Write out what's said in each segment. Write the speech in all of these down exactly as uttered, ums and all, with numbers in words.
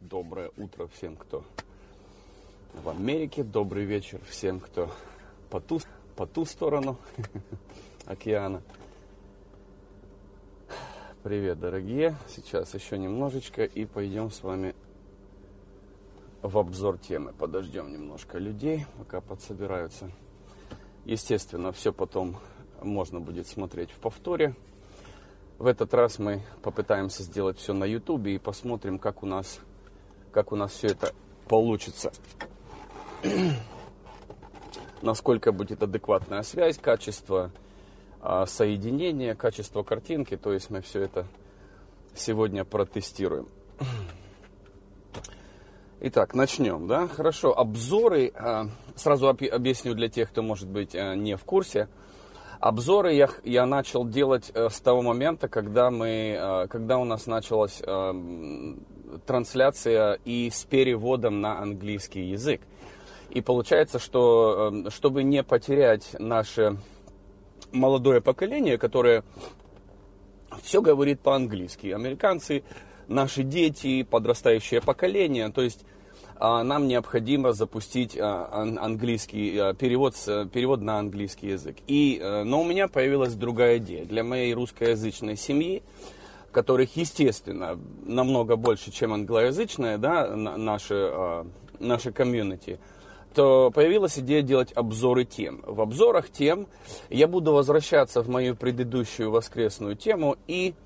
Доброе утро всем, кто в Америке. Добрый вечер всем, кто по ту, по ту сторону океана. Привет, дорогие. Сейчас еще немножечко и пойдем с вами в обзор темы. Подождем немножко людей, пока подсобираются. Естественно, все потом можно будет смотреть в повторе. В этот раз мы попытаемся сделать все на YouTube и посмотрим, как у нас, как у нас все это получится. Насколько будет адекватная связь, качество а, соединения, качество картинки. То есть мы все это сегодня протестируем. Итак, начнем, да? Хорошо, обзоры. А, сразу об, объясню для тех, кто, может быть, а, не в курсе. Обзоры я, я начал делать э, с того момента, когда, мы, э, когда у нас началась э, трансляция и с переводом на английский язык. И получается, что э, чтобы не потерять наше молодое поколение, которое все говорит по-английски, американцы, наши дети, подрастающее поколение, то есть нам необходимо запустить английский перевод, перевод на английский язык. И, но у меня появилась другая идея. Для моей русскоязычной семьи, которых, естественно, намного больше, чем англоязычная, да, наше, наше комьюнити, то появилась идея делать обзоры тем. В обзорах тем я буду возвращаться в мою предыдущую воскресную тему и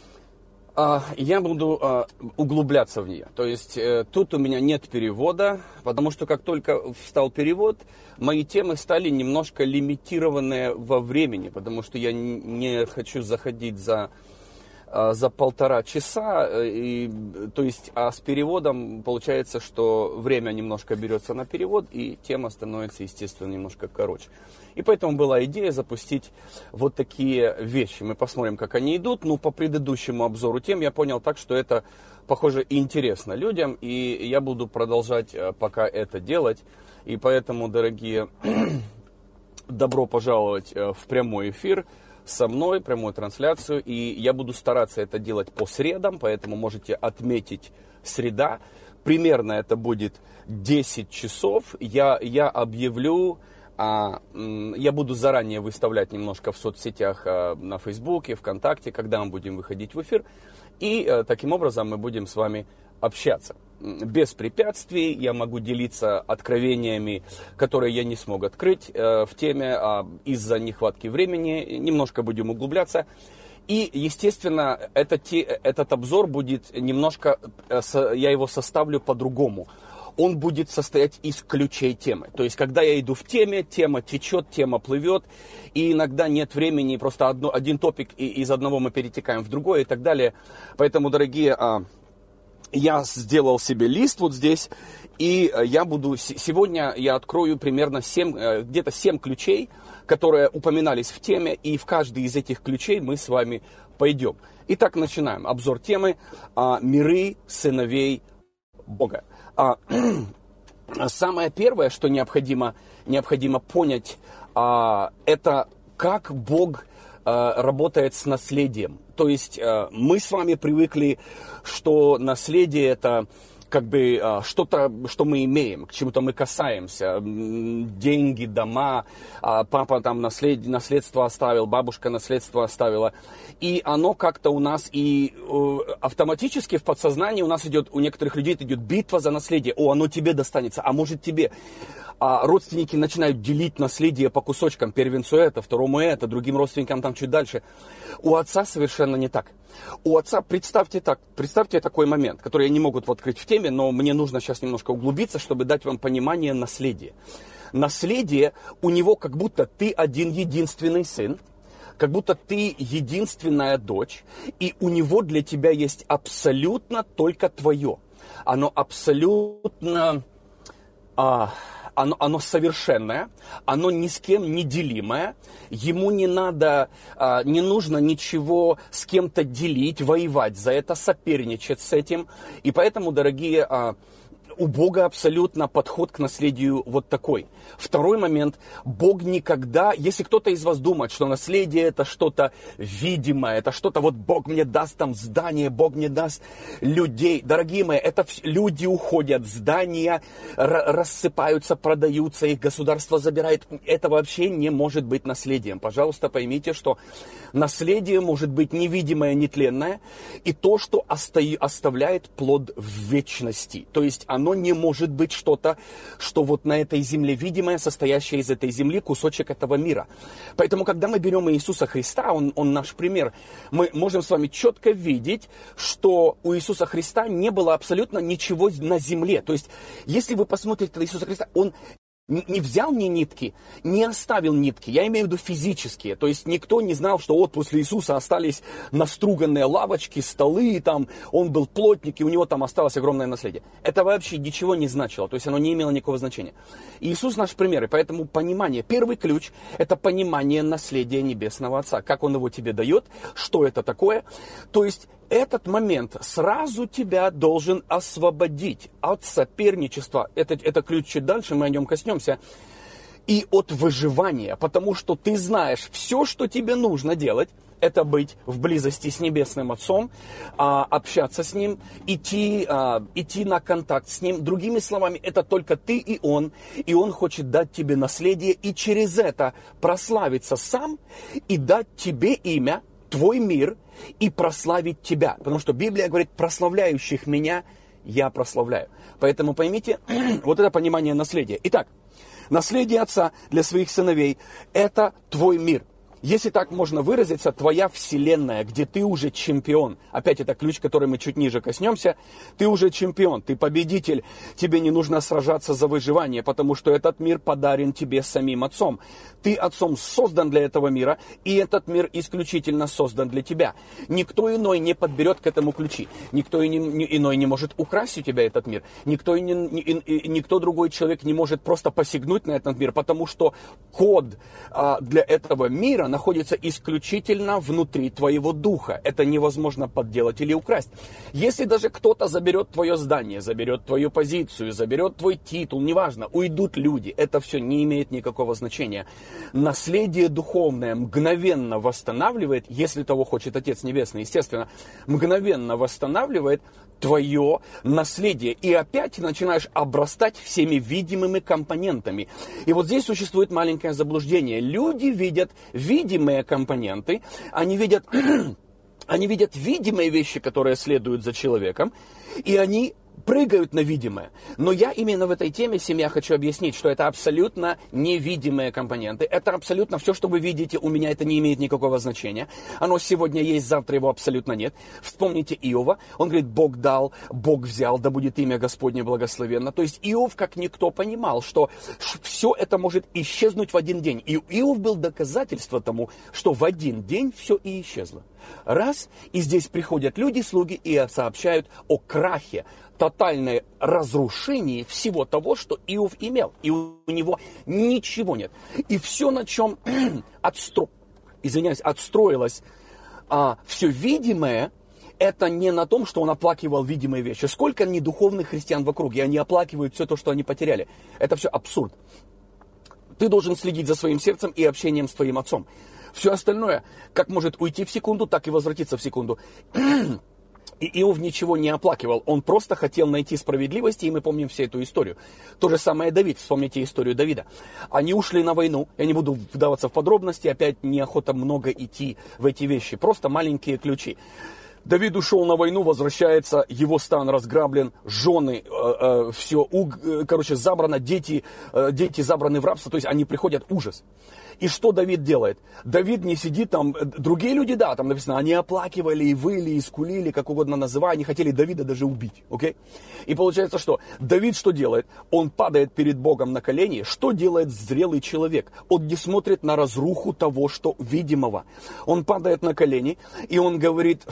я буду углубляться в нее. То есть тут у меня нет перевода, потому что как только встал перевод, мои темы стали немножко лимитированные во времени, потому что я не хочу заходить за, за полтора часа. И, то есть, а с переводом получается, что время немножко берется на перевод, и тема становится, естественно, немножко короче. И поэтому была идея запустить вот такие вещи. Мы посмотрим, как они идут. Ну, по предыдущему обзору тем я понял так, что это, похоже, интересно людям. И я буду продолжать пока это делать. И поэтому, дорогие, добро пожаловать в прямой эфир со мной, прямую трансляцию. И я буду стараться это делать по средам, поэтому можете отметить среда. Примерно это будет десять часов. Я, я объявлю... А, я буду заранее выставлять немножко в соцсетях, на Фейсбуке, ВКонтакте, когда мы будем выходить в эфир. И таким образом мы будем с вами общаться. Без препятствий я могу делиться откровениями, которые я не смог открыть в теме из-за нехватки времени. Немножко будем углубляться. И, естественно, этот, этот обзор будет немножко, я его составлю по-другому. Он будет состоять из ключей темы. То есть, когда я иду в теме, тема течет, тема плывет, и иногда нет времени, просто одно, один топик, и из одного мы перетекаем в другое и так далее. Поэтому, дорогие, я сделал себе лист вот здесь, и я буду, сегодня я открою примерно семь, где-то семь ключей, которые упоминались в теме, и в каждый из этих ключей мы с вами пойдем. Итак, начинаем. Обзор темы «Миры сыновей Бога». А, самое первое, что необходимо, необходимо понять, а, это как Бог а, работает с наследием. То есть а, мы с вами привыкли, что наследие это как бы а, что-то, что мы имеем, к чему-то мы касаемся. Деньги, дома, а, папа там наслед, наследство оставил, бабушка наследство оставила. И оно как-то у нас и э, автоматически в подсознании у нас идет, у некоторых людей идет битва за наследие. О, оно тебе достанется, а может тебе. А родственники начинают делить наследие по кусочкам. Первенцу это, второму это, другим родственникам там чуть дальше. У отца совершенно не так. У отца, представьте так, представьте такой момент, который я не могу вот открыть в теме, но мне нужно сейчас немножко углубиться, чтобы дать вам понимание наследия. Наследие у него как будто ты один единственный сын, как будто ты единственная дочь, и у него для тебя есть абсолютно только твое. Оно абсолютно... А, Оно, оно совершенное, оно ни с кем не делимое, ему не надо, не нужно ничего с кем-то делить, воевать за это, соперничать с этим. И поэтому, дорогие, у Бога абсолютно подход к наследию вот такой. Второй момент. Бог никогда, если кто-то из вас думает, что наследие это что-то видимое, это что-то вот Бог мне даст там здание, Бог мне даст людей. Дорогие мои, это люди уходят, здания рассыпаются, продаются, их государство забирает. Это вообще не может быть наследием. Пожалуйста, поймите, что наследие может быть невидимое, нетленное, и то, что оставляет плод в вечности. То есть оно не может быть что-то, что вот на этой земле видимое, состоящее из этой земли, кусочек этого мира. Поэтому, когда мы берем Иисуса Христа, он, он наш пример, мы можем с вами четко видеть, что у Иисуса Христа не было абсолютно ничего на земле. То есть, если вы посмотрите на Иисуса Христа, он не взял ни нитки, не оставил нитки, я имею в виду физические. То есть никто не знал, что вот после Иисуса остались наструганные лавочки, столы, там, он был плотник, и у него там осталось огромное наследие. Это вообще ничего не значило, то есть оно не имело никакого значения. Иисус наш пример, и поэтому понимание, первый ключ, это понимание наследия Небесного Отца. Как Он его тебе дает, что это такое. То есть этот момент сразу тебя должен освободить от соперничества. Это, это ключ чуть дальше, мы о нем коснемся. И от выживания, потому что ты знаешь, все, что тебе нужно делать, это быть в близости с Небесным Отцом, общаться с Ним, идти, идти на контакт с Ним. Другими словами, это только ты и Он, и Он хочет дать тебе наследие, и через это прославиться сам, и дать тебе имя, твой мир, и прославить тебя. Потому что Библия говорит, прославляющих меня я прославляю. Поэтому поймите, вот это понимание наследия. Итак, наследие Отца для своих сыновей – это твой мир. Если так можно выразиться, твоя вселенная, где ты уже чемпион. Опять это ключ, который мы чуть ниже коснемся. Ты уже чемпион, ты победитель. Тебе не нужно сражаться за выживание, потому что этот мир подарен тебе самим Отцом. Ты Отцом создан для этого мира, и этот мир исключительно создан для тебя. Никто иной не подберет к этому ключи. Никто иной не может украсть у тебя этот мир. Никто, и не, и, никто другой человек не может просто посягнуть на этот мир, потому что код а, для этого мира находится исключительно внутри твоего духа. Это невозможно подделать или украсть. Если даже кто-то заберет твое здание, заберет твою позицию, заберет твой титул, неважно, уйдут люди, это все не имеет никакого значения. Наследие духовное мгновенно восстанавливает, если того хочет Отец Небесный, естественно, мгновенно восстанавливает твое наследие. И опять начинаешь обрастать всеми видимыми компонентами. И вот здесь существует маленькое заблуждение. Люди видят видимые компоненты, они видят, они видят видимые вещи, которые следуют за человеком, и они прыгают на видимое. Но я именно в этой теме, семья, хочу объяснить, что это абсолютно невидимые компоненты. Это абсолютно все, что вы видите, у меня это не имеет никакого значения. Оно сегодня есть, завтра его абсолютно нет. Вспомните Иова. Он говорит, Бог дал, Бог взял, да будет имя Господне благословенно. То есть Иов, как никто, понимал, что все это может исчезнуть в один день. И Иов был доказательство тому, что в один день все и исчезло. Раз, и здесь приходят люди, слуги, и сообщают о крахе, тотальное разрушение всего того, что Иов имел. И у него ничего нет. И все, на чем отстро... Извиняюсь, отстроилось а, все видимое, это не на том, что он оплакивал видимые вещи. Сколько недуховных христиан вокруг, и они оплакивают все то, что они потеряли. Это все абсурд. Ты должен следить за своим сердцем и общением с твоим отцом. Все остальное, как может уйти в секунду, так и возвратиться в секунду. И Иов ничего не оплакивал, он просто хотел найти справедливость, и мы помним всю эту историю. То же самое Давид, вспомните историю Давида. Они ушли на войну, я не буду вдаваться в подробности, опять неохота много идти в эти вещи, просто маленькие ключи. Давид ушел на войну, возвращается, его стан разграблен, жены, э, э, все, уг, э, короче, забрано, дети, э, дети забраны в рабство, то есть они приходят, ужас. И что Давид делает? Давид не сидит там, другие люди, да, там написано, они оплакивали и выли, и скулили, как угодно называя, они хотели Давида даже убить, окей? И получается что? Давид что делает? Он падает перед Богом на колени. Что делает зрелый человек? Он не смотрит на разруху того, что видимого. Он падает на колени, и он говорит, что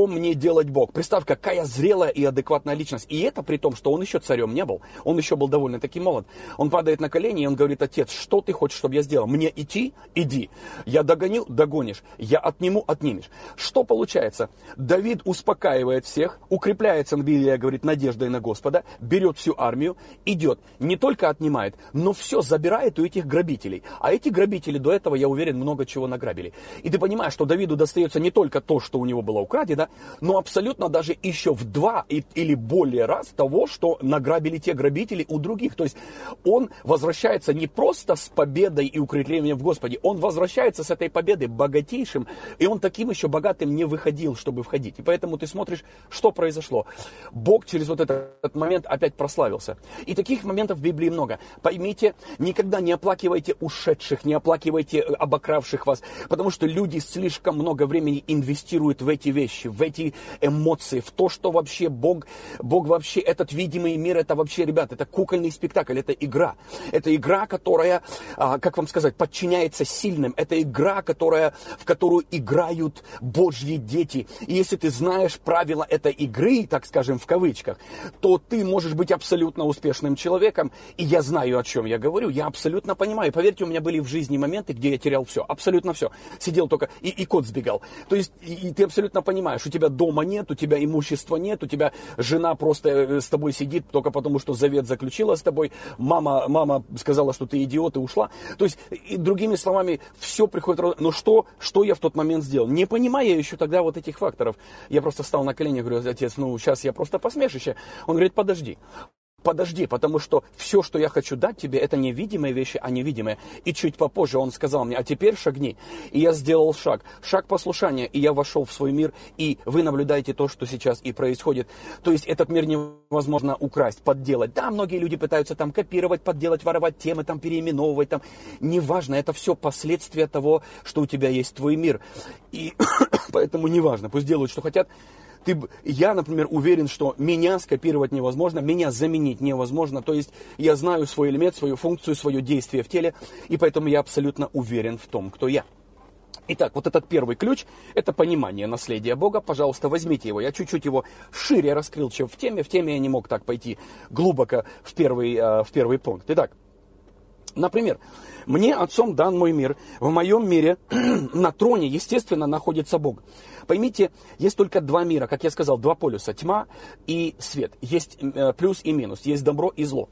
мне делать Бог? Представь, какая зрелая и адекватная личность. И это при том, что он еще царем не был. Он еще был довольно-таки молод. Он падает на колени, и он говорит: отец, что ты хочешь, чтобы я сделал? Мне идти? Иди. Я догоню? Догонишь. Я отниму? Отнимешь. Что получается? Давид успокаивает всех, укрепляется, Библия говорит, надеждой на Господа, берет всю армию, идет. Не только отнимает, но все забирает у этих грабителей. А эти грабители до этого, я уверен, много чего награбили. И ты понимаешь, что Давиду достается не только то, что у него было украдено, но абсолютно даже еще в два или более раз того, что награбили те грабители у других. То есть он возвращается не просто с победой и укреплением в Господе, он возвращается с этой победы богатейшим, и он таким еще богатым не выходил, чтобы входить. И поэтому ты смотришь, что произошло. Бог через вот этот момент опять прославился. И таких моментов в Библии много. Поймите, никогда не оплакивайте ушедших, не оплакивайте обокравших вас, потому что люди слишком много времени инвестируют в эти вещи, в эти эмоции, в то, что вообще Бог, Бог вообще, этот видимый мир, это вообще, ребята, это кукольный спектакль, это игра. Это игра, которая, как вам сказать, подчиняется сильным. Это игра, которая, в которую играют Божьи дети. И если ты знаешь правила этой игры, так скажем, в кавычках, то ты можешь быть абсолютно успешным человеком. И я знаю, о чем я говорю. Я абсолютно понимаю. Поверьте, у меня были в жизни моменты, где я терял все. Абсолютно все. Сидел только, и, и кот сбегал. То есть, и, и ты абсолютно понимаешь, у тебя дома нет, у тебя имущества нет, у тебя жена просто с тобой сидит только потому, что завет заключила с тобой. Мама, мама сказала, что ты идиот, и ушла. То есть, и другими словами, все приходит. Но что, что я в тот момент сделал? Не понимая еще тогда вот этих факторов. Я просто встал на колени и говорю: отец, ну сейчас я просто посмешище. Он говорит: подожди. Подожди, потому что все, что я хочу дать тебе, это невидимые вещи, а невидимые. И чуть попозже он сказал мне: а теперь шагни. И я сделал шаг. Шаг послушания, и я вошел в свой мир, и вы наблюдаете то, что сейчас и происходит. То есть этот мир невозможно украсть, подделать. Да, многие люди пытаются там копировать, подделать, воровать темы, там переименовывать. Там. Неважно, это все последствия того, что у тебя есть твой мир. И поэтому неважно, пусть делают, что хотят. Ты, я, например, уверен, что меня скопировать невозможно, меня заменить невозможно. То есть я знаю свой элемент, свою функцию, свое действие в теле, и поэтому я абсолютно уверен в том, кто я. Итак, вот этот первый ключ – это понимание наследия Бога. Пожалуйста, возьмите его. Я чуть-чуть его шире раскрыл, чем в теме. В теме я не мог так пойти глубоко в первый, в первый пункт. Итак, например, мне Отцом дан мой мир. В моем мире на троне, естественно, находится Бог. Поймите, есть только два мира, как я сказал, два полюса, тьма и свет. Есть э, плюс и минус, есть добро и зло.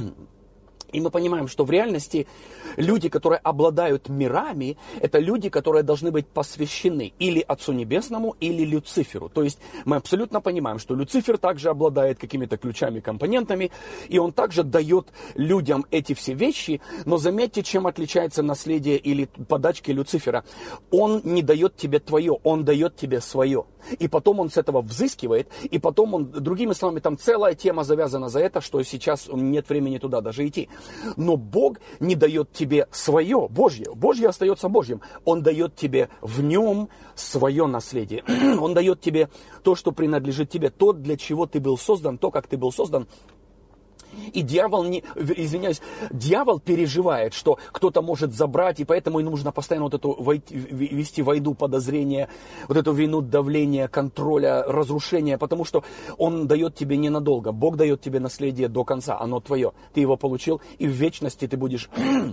И мы понимаем, что в реальности люди, которые обладают мирами, это люди, которые должны быть посвящены или Отцу Небесному, или Люциферу. То есть мы абсолютно понимаем, что Люцифер также обладает какими-то ключами, компонентами, и он также дает людям эти все вещи, но заметьте, чем отличается наследие или подачки Люцифера. Он не дает тебе твое, он дает тебе свое. И потом он с этого взыскивает, и потом он, другими словами, там целая тема завязана за это, что сейчас нет времени туда даже идти. Но Бог не дает тебе свое, Божье. Божье остается Божьим. Он дает тебе в нем свое наследие. Он дает тебе то, что принадлежит тебе, то, для чего ты был создан, то, как ты был создан. И дьявол, не, извиняюсь, дьявол переживает, что кто-то может забрать, и поэтому ему нужно постоянно вот эту войти, вести войну подозрения, вот эту вину давления, контроля, разрушения, потому что он дает тебе ненадолго. Бог дает тебе наследие до конца, оно твое. Ты его получил, и в вечности ты будешь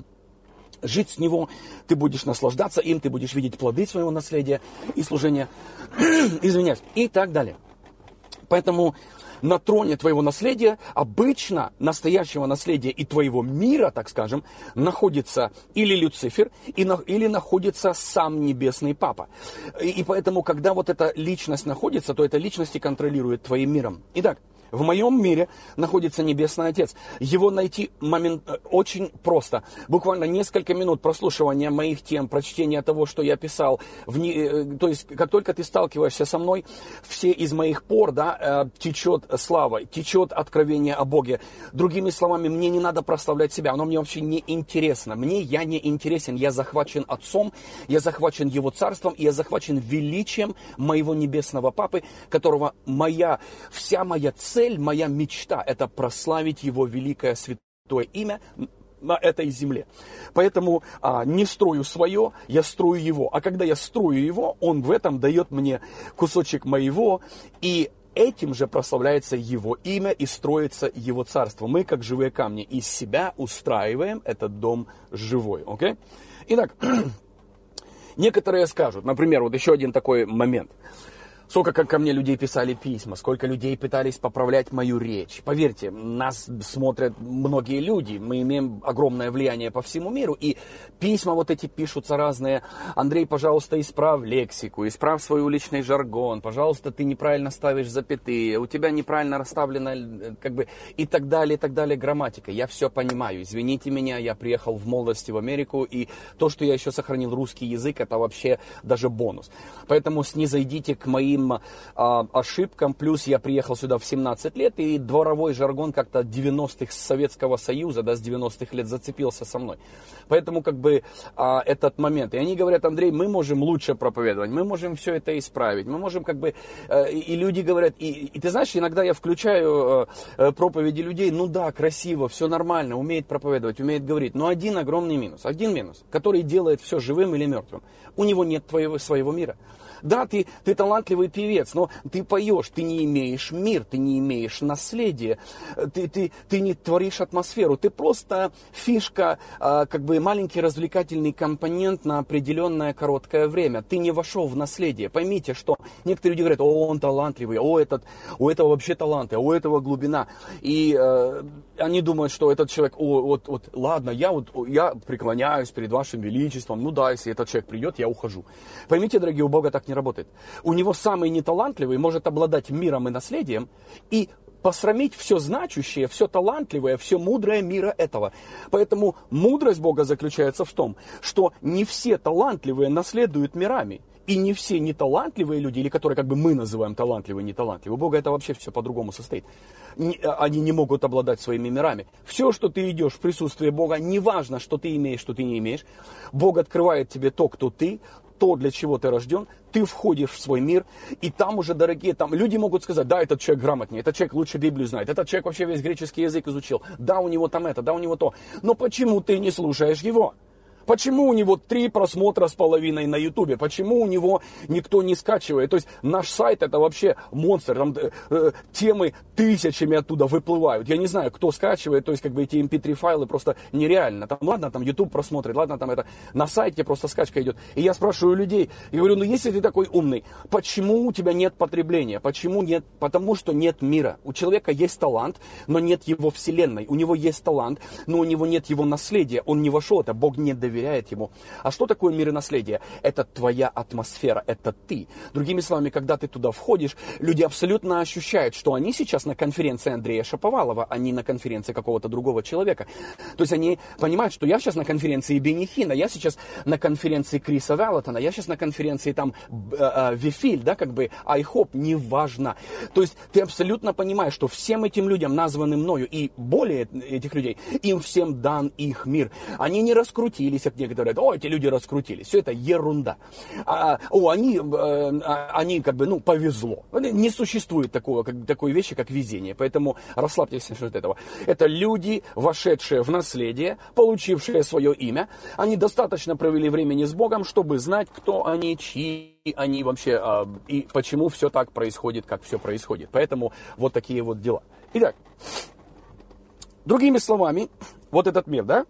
жить с него, ты будешь наслаждаться им, ты будешь видеть плоды своего наследия и служения, извиняюсь, и так далее. Поэтому на троне твоего наследия, обычно настоящего наследия и твоего мира, так скажем, находится или Люцифер, или находится сам Небесный Папа. И поэтому, когда вот эта личность находится, то эта личность и контролирует твоим миром. Итак, в моем мире находится Небесный Отец. Его найти момент очень просто. Буквально несколько минут прослушивания моих тем, прочтения того, что я писал. В не... То есть, как только ты сталкиваешься со мной, все из моих пор, да, течет слава, течет откровение о Боге. Другими словами, мне не надо прославлять себя. Оно мне вообще не интересно. Мне я не интересен. Я захвачен Отцом, я захвачен Его Царством, и я захвачен величием моего Небесного Папы, которого моя, вся моя цель, моя мечта – это прославить Его великое святое имя на этой земле. Поэтому а, не строю свое, я строю его. А когда я строю его, он в этом дает мне кусочек моего, и этим же прославляется его имя и строится его царство. Мы, как живые камни, из себя устраиваем этот дом живой. Okay? Итак, некоторые скажут, например, вот еще один такой момент. Сколько как ко мне людей писали письма, сколько людей пытались поправлять мою речь. Поверьте, нас смотрят многие люди, мы имеем огромное влияние по всему миру, и письма вот эти пишутся разные. Андрей, пожалуйста, исправь лексику, исправь свой уличный жаргон, пожалуйста, ты неправильно ставишь запятые, у тебя неправильно расставлена, как бы, и так далее, и так далее, грамматика. Я все понимаю, извините меня, я приехал в молодости в Америку, и то, что я еще сохранил русский язык, это вообще даже бонус. Поэтому снизойдите к моим а, ошибкам, плюс я приехал сюда в семнадцать лет, и дворовой жаргон как-то девяностых с Советского Союза, да, с девяностых лет зацепился со мной. Поэтому как бы а, этот момент. И они говорят: Андрей, мы можем лучше проповедовать, мы можем все это исправить, мы можем как бы... А, и, и люди говорят, и, и ты знаешь, иногда я включаю а, проповеди людей, ну да, красиво, все нормально, умеет проповедовать, умеет говорить, но один огромный минус, один минус, который делает все живым или мертвым. У него нет твоего, своего мира. Да, ты, ты талантливый певец, но ты поешь, ты не имеешь мир, ты не имеешь наследия, ты, ты, ты не творишь атмосферу, ты просто фишка, как бы маленький развлекательный компонент на определенное короткое время. Ты не вошел в наследие. Поймите, что некоторые люди говорят: о, он талантливый, о, этот, у этого вообще таланты, у этого глубина. И э, они думают, что этот человек, о, вот, вот, ладно, я, вот, я преклоняюсь перед вашим величеством, ну да, если этот человек придет, я ухожу. Поймите, дорогие, у Бога так не работает. У него самый неталантливый может обладать миром и наследием и посрамить все значущее, все талантливое, все мудрое мира этого. Поэтому мудрость Бога заключается в том, что не все талантливые наследуют мирами. И не все неталантливые люди, или которые как бы мы называем талантливые, неталантливые, у Бога это вообще все по-другому состоит. Они не могут обладать своими мирами. Все, что ты идешь в присутствие Бога, неважно, что ты имеешь, что ты не имеешь, Бог открывает тебе то, кто ты, то, для чего ты рожден, ты входишь в свой мир, и там уже, дорогие, там люди могут сказать: да, этот человек грамотнее, этот человек лучше Библию знает, этот человек вообще весь греческий язык изучил, да, у него там это, да, у него то. Но почему ты не слушаешь его? Почему у него три просмотра с половиной на Ютубе? Почему у него никто не скачивает? То есть наш сайт это вообще монстр. Там э, темы тысячами оттуда выплывают. Я не знаю, кто скачивает. То есть как бы эти эм пи три файлы просто нереально. Там, ладно, там YouTube просмотрит, ладно, там это на сайте просто скачка идет. И я спрашиваю людей, и говорю: ну если ты такой умный, почему у тебя нет потребления? Почему нет? Потому что нет мира. У человека есть талант, но нет его вселенной. У него есть талант, но у него нет его наследия. Он не вошел, это Бог не доверяет. доверяет ему. А что такое мир и наследие? Это твоя атмосфера, это ты. Другими словами, когда ты туда входишь, люди абсолютно ощущают, что они сейчас на конференции Андрея Шаповалова, а не на конференции какого-то другого человека. То есть они понимают, что я сейчас на конференции Бенни Хинна, я сейчас на конференции Криса Веллотона, я сейчас на конференции там Вифиль, да, как бы iHope, неважно. То есть ты абсолютно понимаешь, что всем этим людям, названным мною, и более этих людей, им всем дан их мир. Они не раскрутились, как некоторые говорят: о, эти люди раскрутились. Все это ерунда. А, о, они, а, они как бы, ну, повезло. Не существует такого, как, такой вещи, как везение. Поэтому расслабьтесь насчет этого. Это люди, вошедшие в наследие, получившие свое имя. Они достаточно провели времени с Богом, чтобы знать, кто они, чьи они вообще, а, и почему все так происходит, как все происходит. Поэтому вот такие вот дела. Итак, другими словами, вот этот мир, да?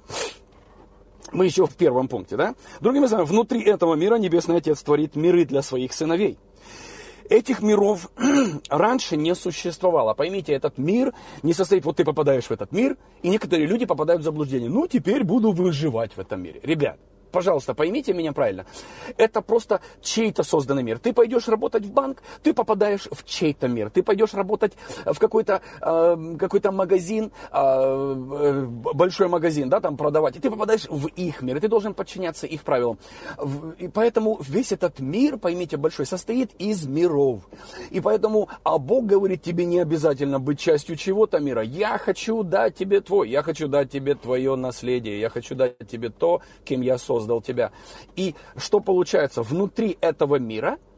Мы еще в первом пункте, да? Другими словами, внутри этого мира Небесный Отец творит миры для своих сыновей. Этих миров раньше не существовало. Поймите, этот мир не состоит... Вот ты попадаешь в этот мир, и некоторые люди попадают в заблуждение. Ну, теперь буду выживать в этом мире. Ребят, пожалуйста, поймите меня правильно. Это просто чей-то созданный мир. Ты пойдешь работать в банк, ты попадаешь в чей-то мир. Ты пойдешь работать в какой-то, э, какой-то магазин, э, большой магазин, да, там продавать, и ты попадаешь в их мир, и ты должен подчиняться их правилам. И поэтому весь этот мир, поймите, большой, состоит из миров. И поэтому, а Бог говорит, тебе не обязательно быть частью чего-то мира. Я хочу дать тебе твой, я хочу дать тебе твое наследие, я хочу дать тебе то, кем я создал. Создал тебя. И что получается? Внутри этого мира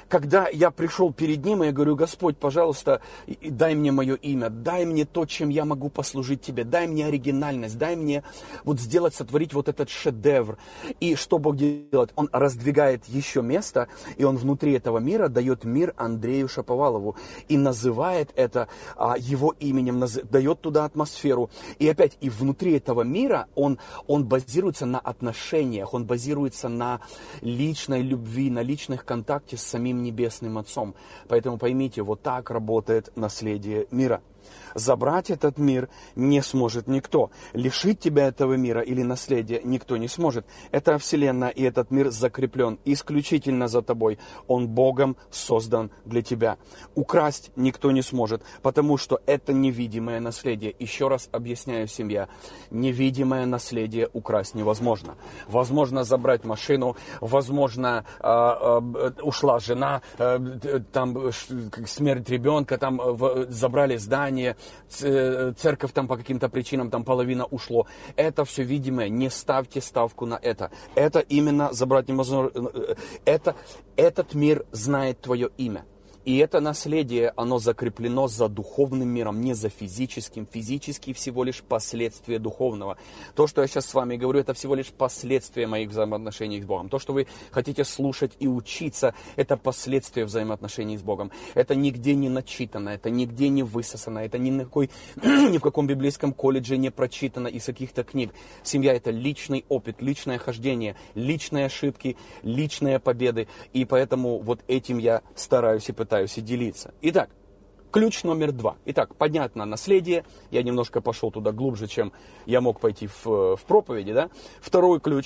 когда я пришел перед Ним, и я говорю: Господь, пожалуйста, дай мне мое имя, дай мне то, чем я могу послужить Тебе, дай мне оригинальность, дай мне вот сделать, сотворить вот этот шедевр. И что Бог делает? Он раздвигает еще место, и Он внутри этого мира дает мир Андрею Шаповалову и называет это а, его именем, наз... дает туда атмосферу. И опять, и внутри этого мира он, он базируется на отношениях, он базируется на личной любви, на личных контакте с самим Небесным Отцом. Поэтому поймите, вот так работает наследие мира. Забрать этот мир не сможет никто. Лишить тебя этого мира или наследия никто не сможет. Эта вселенная и этот мир закреплен исключительно за тобой. Он Богом создан для тебя. Украсть никто не сможет, потому что это невидимое наследие. Еще раз объясняю, семья. Невидимое наследие украсть невозможно. Возможно забрать машину, возможно э, э, ушла жена, э, там смерть ребенка, там э, забрали здание, церковь там по каким-то причинам, там половина ушло. Это все видимое. Не ставьте ставку на это. Это именно забрать невозможно. Это, этот мир знает твое имя. И это наследие, оно закреплено за духовным миром, не за физическим. Физический всего лишь последствие духовного. То, что я сейчас с вами говорю, это всего лишь последствия моих взаимоотношений с Богом. То, что вы хотите слушать и учиться, это последствия взаимоотношений с Богом. Это нигде не начитано, это нигде не высосано, это ни, на какой, ни в каком библейском колледже не прочитано из каких-то книг. Семья — это личный опыт, личное хождение, личные ошибки, личные победы. И поэтому вот этим я стараюсь и пытаюсь и делиться. Итак, ключ номер два. Итак, понятно наследие. Я немножко пошел туда глубже, чем я мог пойти в, в проповеди. Да? Второй ключ.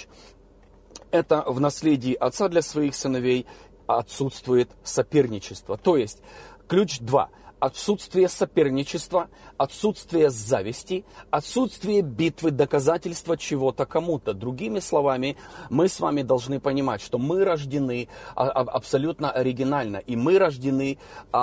Это в наследии отца для своих сыновей отсутствует соперничество. То есть, ключ два. Отсутствие соперничества, отсутствие зависти, отсутствие битвы, доказательства чего-то кому-то. Другими словами, мы с вами должны понимать, что мы рождены абсолютно оригинально. И мы рождены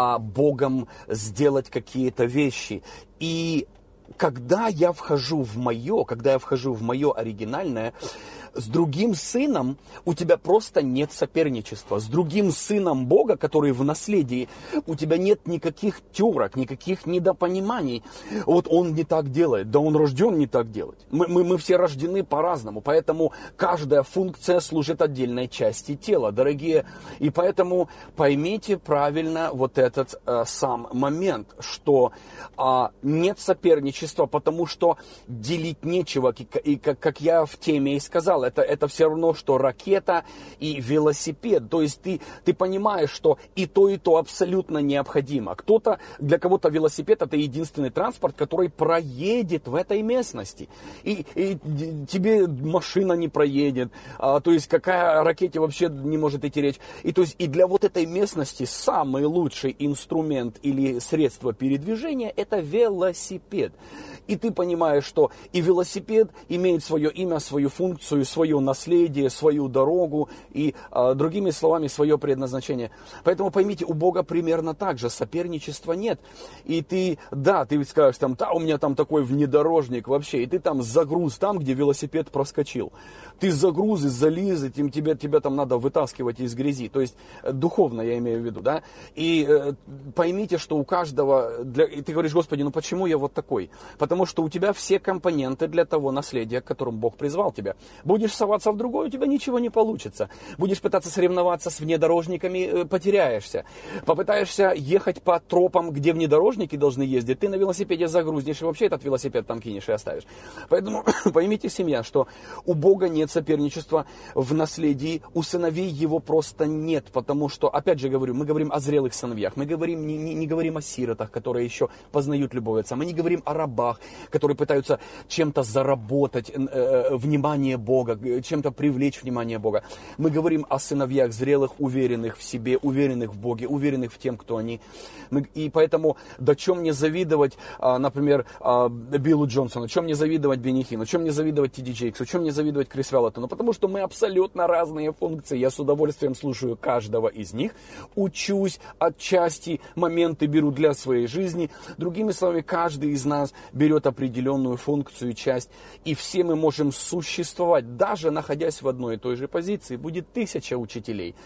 Богом сделать какие-то вещи. И когда я вхожу в мое, когда я вхожу в мое оригинальное, с другим сыном у тебя просто нет соперничества. С другим сыном Бога, который в наследии, у тебя нет никаких терок, никаких недопониманий. Вот он не так делает, да он рожден не так делать. Мы, мы, мы все рождены по-разному, поэтому каждая функция служит отдельной части тела, дорогие. И поэтому поймите правильно вот этот э, сам момент, что э, нет соперничества, потому что делить нечего, и как, как я в теме и сказал, Это, это все равно, что ракета и велосипед. То есть ты, ты понимаешь, что и то, и то абсолютно необходимо. Кто-то, для кого-то велосипед — это единственный транспорт, который проедет в этой местности. И, и тебе машина не проедет. А, то есть какая о ракете вообще не может идти речь. И, то есть, и для вот этой местности самый лучший инструмент или средство передвижения — это велосипед. И ты понимаешь, что и велосипед имеет свое имя, свою функцию, свое наследие, свою дорогу и, а, другими словами, свое предназначение. Поэтому поймите, у Бога примерно так же. Соперничества нет. И ты, да, ты ведь скажешь, там, да, у меня там такой внедорожник вообще, и ты там загруз там, где велосипед проскочил. Ты загруз из-за лизы, тебе, тебя там надо вытаскивать из грязи. То есть, духовно я имею в виду, да. И э, поймите, что у каждого, для... и ты говоришь: Господи, ну почему я вот такой? Потому что у тебя все компоненты для того наследия, к которому Бог призвал тебя. Будешь соваться в другое, у тебя ничего не получится. Будешь пытаться соревноваться с внедорожниками, потеряешься. Попытаешься ехать по тропам, где внедорожники должны ездить, ты на велосипеде загрузнешь и вообще этот велосипед там кинешь и оставишь. Поэтому поймите, семья, что у Бога нет соперничества в наследии, у сыновей его просто нет, потому что, опять же говорю, мы говорим о зрелых сыновьях, мы говорим, не, не, не говорим о сиротах, которые еще познают любовь отца, мы не говорим о рабах, которые пытаются чем-то заработать э, внимание Бога, чем-то привлечь внимание Бога. Мы говорим о сыновьях зрелых, уверенных в себе, уверенных в Боге, уверенных в тем, кто они. Мы, и поэтому, да чем мне завидовать, а, например, а, Биллу Джонсону, чем мне завидовать Бенни Хинну, чем мне завидовать Ти Ди Джейксу, чем мне завидовать Крис Веллотону, потому что мы абсолютно разные функции. Я с удовольствием слушаю каждого из них, учусь отчасти, моменты беру для своей жизни. Другими словами, каждый из нас берет определенную функцию, часть, и все мы можем существовать, даже находясь в одной и той же позиции. Будет тысяча учителей,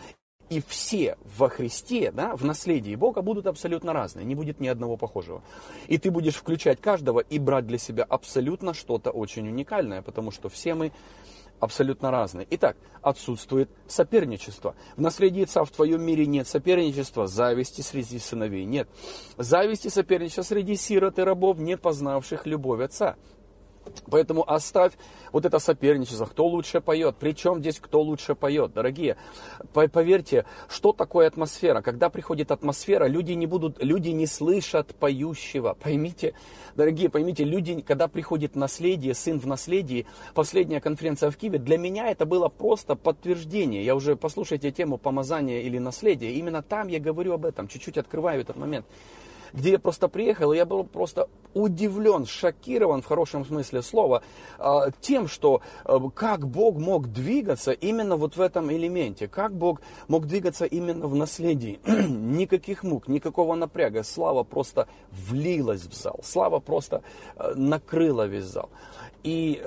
И все во Христе, да, в наследии Бога будут абсолютно разные, не будет ни одного похожего. И ты будешь включать каждого и брать для себя абсолютно что-то очень уникальное, потому что все мы абсолютно разные. Итак, отсутствует соперничество. В наследии Отца в твоем мире нет соперничества, зависти среди сыновей нет. Зависти, соперничества среди сирот и рабов, не познавших любовь Отца. Поэтому оставь вот это соперничество, кто лучше поет, причем здесь кто лучше поет, дорогие. Поверьте, что такое атмосфера? Когда приходит атмосфера, люди не будут, люди не слышат поющего. Поймите, дорогие, поймите, люди, когда приходит наследие, сын в наследии, последняя конференция в Киеве, для меня это было просто подтверждение. Я уже, послушайте тему помазания или наследия, именно там я говорю об этом, чуть-чуть открываю этот момент. Где я просто приехал, и я был просто удивлен, шокирован в хорошем смысле слова тем, что как Бог мог двигаться именно вот в этом элементе, как Бог мог двигаться именно в наследии. Никаких мук, никакого напряга, слава просто влилась в зал, слава просто накрыла весь зал. И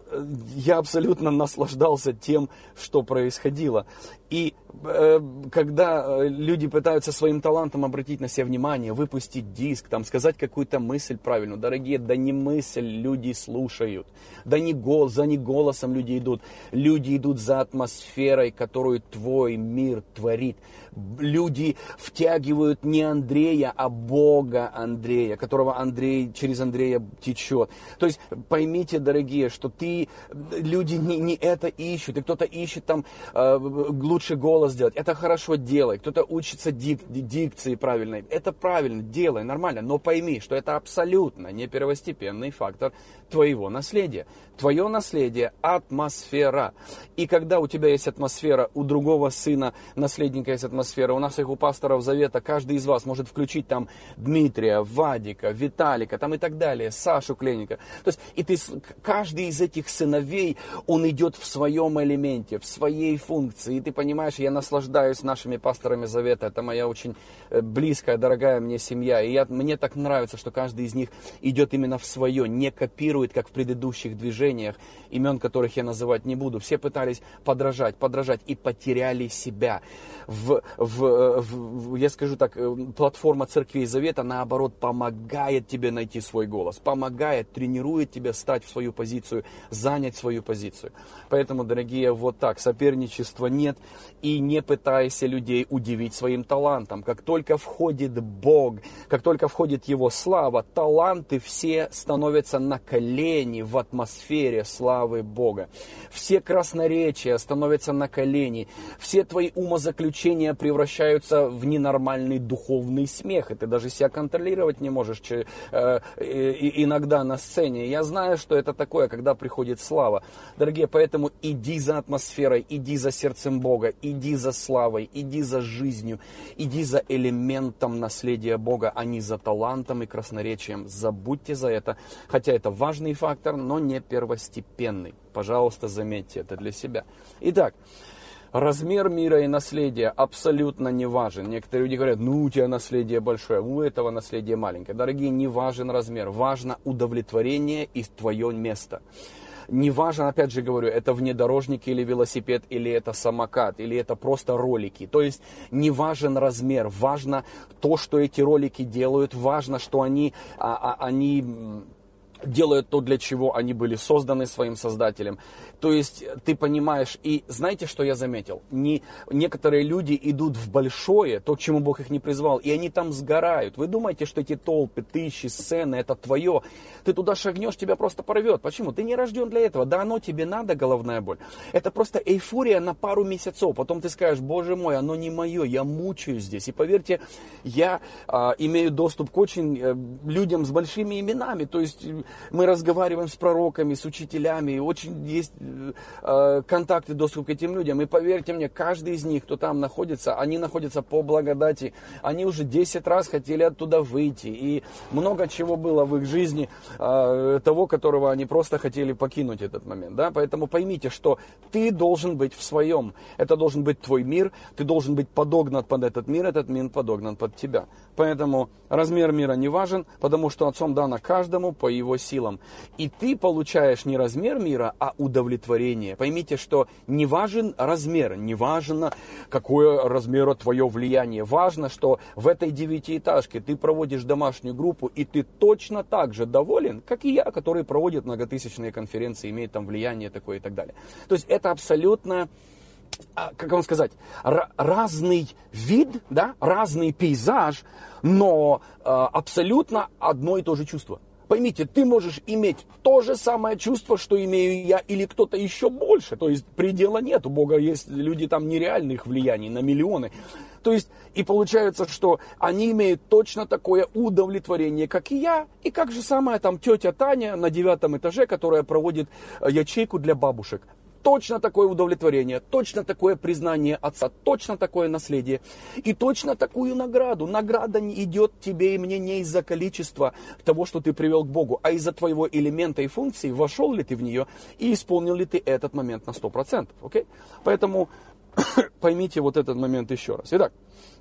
я абсолютно наслаждался тем, что происходило. И э, когда люди пытаются своим талантом обратить на себя внимание, выпустить диск, там, сказать какую-то мысль правильную, дорогие, да не мысль люди слушают, да не голос, за не голосом люди идут, люди идут за атмосферой, которую твой мир творит. Люди втягивают не Андрея, а Бога Андрея, которого Андрей через Андрея течет. То есть поймите, дорогие, что ты, люди не, не это ищут, и кто-то ищет там э, лучше голос делать. Это хорошо, делай. Кто-то учится дик, дикции правильной. Это правильно, делай, нормально. Но пойми, что это абсолютно не первостепенный фактор твоего наследия. Твое наследие – атмосфера. И когда у тебя есть атмосфера, у другого сына, наследника есть атмосфера, у нас их у пасторов Завета, каждый из вас может включить там Дмитрия, Вадика, Виталика там и так далее, Сашу Кленника. То есть и ты, каждый из этих сыновей, он идет в своем элементе, в своей функции. И ты понимаешь, я наслаждаюсь нашими пасторами Завета. Это моя очень близкая, дорогая мне семья. И я, мне так нравится, что каждый из них идет именно в свое, не копирует, как в предыдущих движениях, имен которых я называть не буду. Все пытались подражать, подражать и потеряли себя. В, в, в, я скажу так, платформа Церквей Завета, наоборот, помогает тебе найти свой голос, помогает, тренирует тебя стать в свою позицию, занять свою позицию. Поэтому, дорогие, вот так, соперничества нет, и не пытайся людей удивить своим талантом. Как только входит Бог, как только входит Его слава, таланты все становятся на колени в атмосфере славы Бога. Все красноречия становятся на колени, все твои умозаключения превращаются в ненормальный духовный смех, и ты даже себя контролировать не можешь э, э, иногда на сцене. Я знаю, что это такое, когда приходит слава. Дорогие, поэтому иди за атмосферой, иди за сердцем Бога, иди за славой, иди за жизнью, иди за элементом наследия Бога, а не за талантом и красноречием. Забудьте за это, хотя это важный фактор, но не первостепенный. Пожалуйста, заметьте это для себя. Итак, размер мира и наследия абсолютно не важен. Некоторые люди говорят, ну у тебя наследие большое, у этого наследие маленькое. Дорогие, не важен размер, важно удовлетворение и твое место. Не важно, опять же говорю, это внедорожник или велосипед, или это самокат, или это просто ролики. То есть не важен размер, важно то, что эти ролики делают, важно, что они, а, а, они делают то, для чего они были созданы своим создателем. То есть ты понимаешь, и знаете, что я заметил? Не, некоторые люди идут в большое, то, к чему Бог их не призвал, и они там сгорают. Вы думаете, что эти толпы, тысячи, сцены, это твое? Ты туда шагнешь, тебя просто порвет. Почему? Ты не рожден для этого. Да оно тебе надо, головная боль. Это просто эйфория на пару месяцев. Потом ты скажешь, боже мой, оно не мое, я мучаюсь здесь. И поверьте, я а, имею доступ к очень а, людям с большими именами. То есть мы разговариваем с пророками, с учителями, очень есть э, контакты, доступ к этим людям. И поверьте мне, каждый из них, кто там находится, они находятся по благодати. Они уже десять раз хотели оттуда выйти. И много чего было в их жизни, э, того, которого они просто хотели покинуть этот момент. Да? Поэтому поймите, что ты должен быть в своем. Это должен быть твой мир. Ты должен быть подогнан под этот мир, этот мир подогнан под тебя. Поэтому размер мира не важен, потому что Отцом дано каждому по его силам. И ты получаешь не размер мира, а удовлетворение. Поймите, что не важен размер, не важно, какое размера твое влияние. Важно, что в этой девятиэтажке ты проводишь домашнюю группу, и ты точно так же доволен, как и я, который проводит многотысячные конференции, имеет там влияние такое и так далее. То есть это абсолютно... как вам сказать, разный вид, да, разный пейзаж, но э, абсолютно одно и то же чувство. Поймите, ты можешь иметь то же самое чувство, что имею я, или кто-то еще больше. То есть предела нет. У Бога есть люди там нереальных влияний на миллионы. То есть и получается, что они имеют точно такое удовлетворение, как и я. И как же самая там тетя Таня на девятом этаже, которая проводит ячейку для бабушек. Точно такое удовлетворение, точно такое признание отца, точно такое наследие и точно такую награду. Награда не идет тебе и мне не из-за количества того, что ты привел к Богу, а из-за твоего элемента и функции, вошел ли ты в нее и исполнил ли ты этот момент на сто процентов. Okay? Поэтому поймите вот этот момент еще раз. Итак,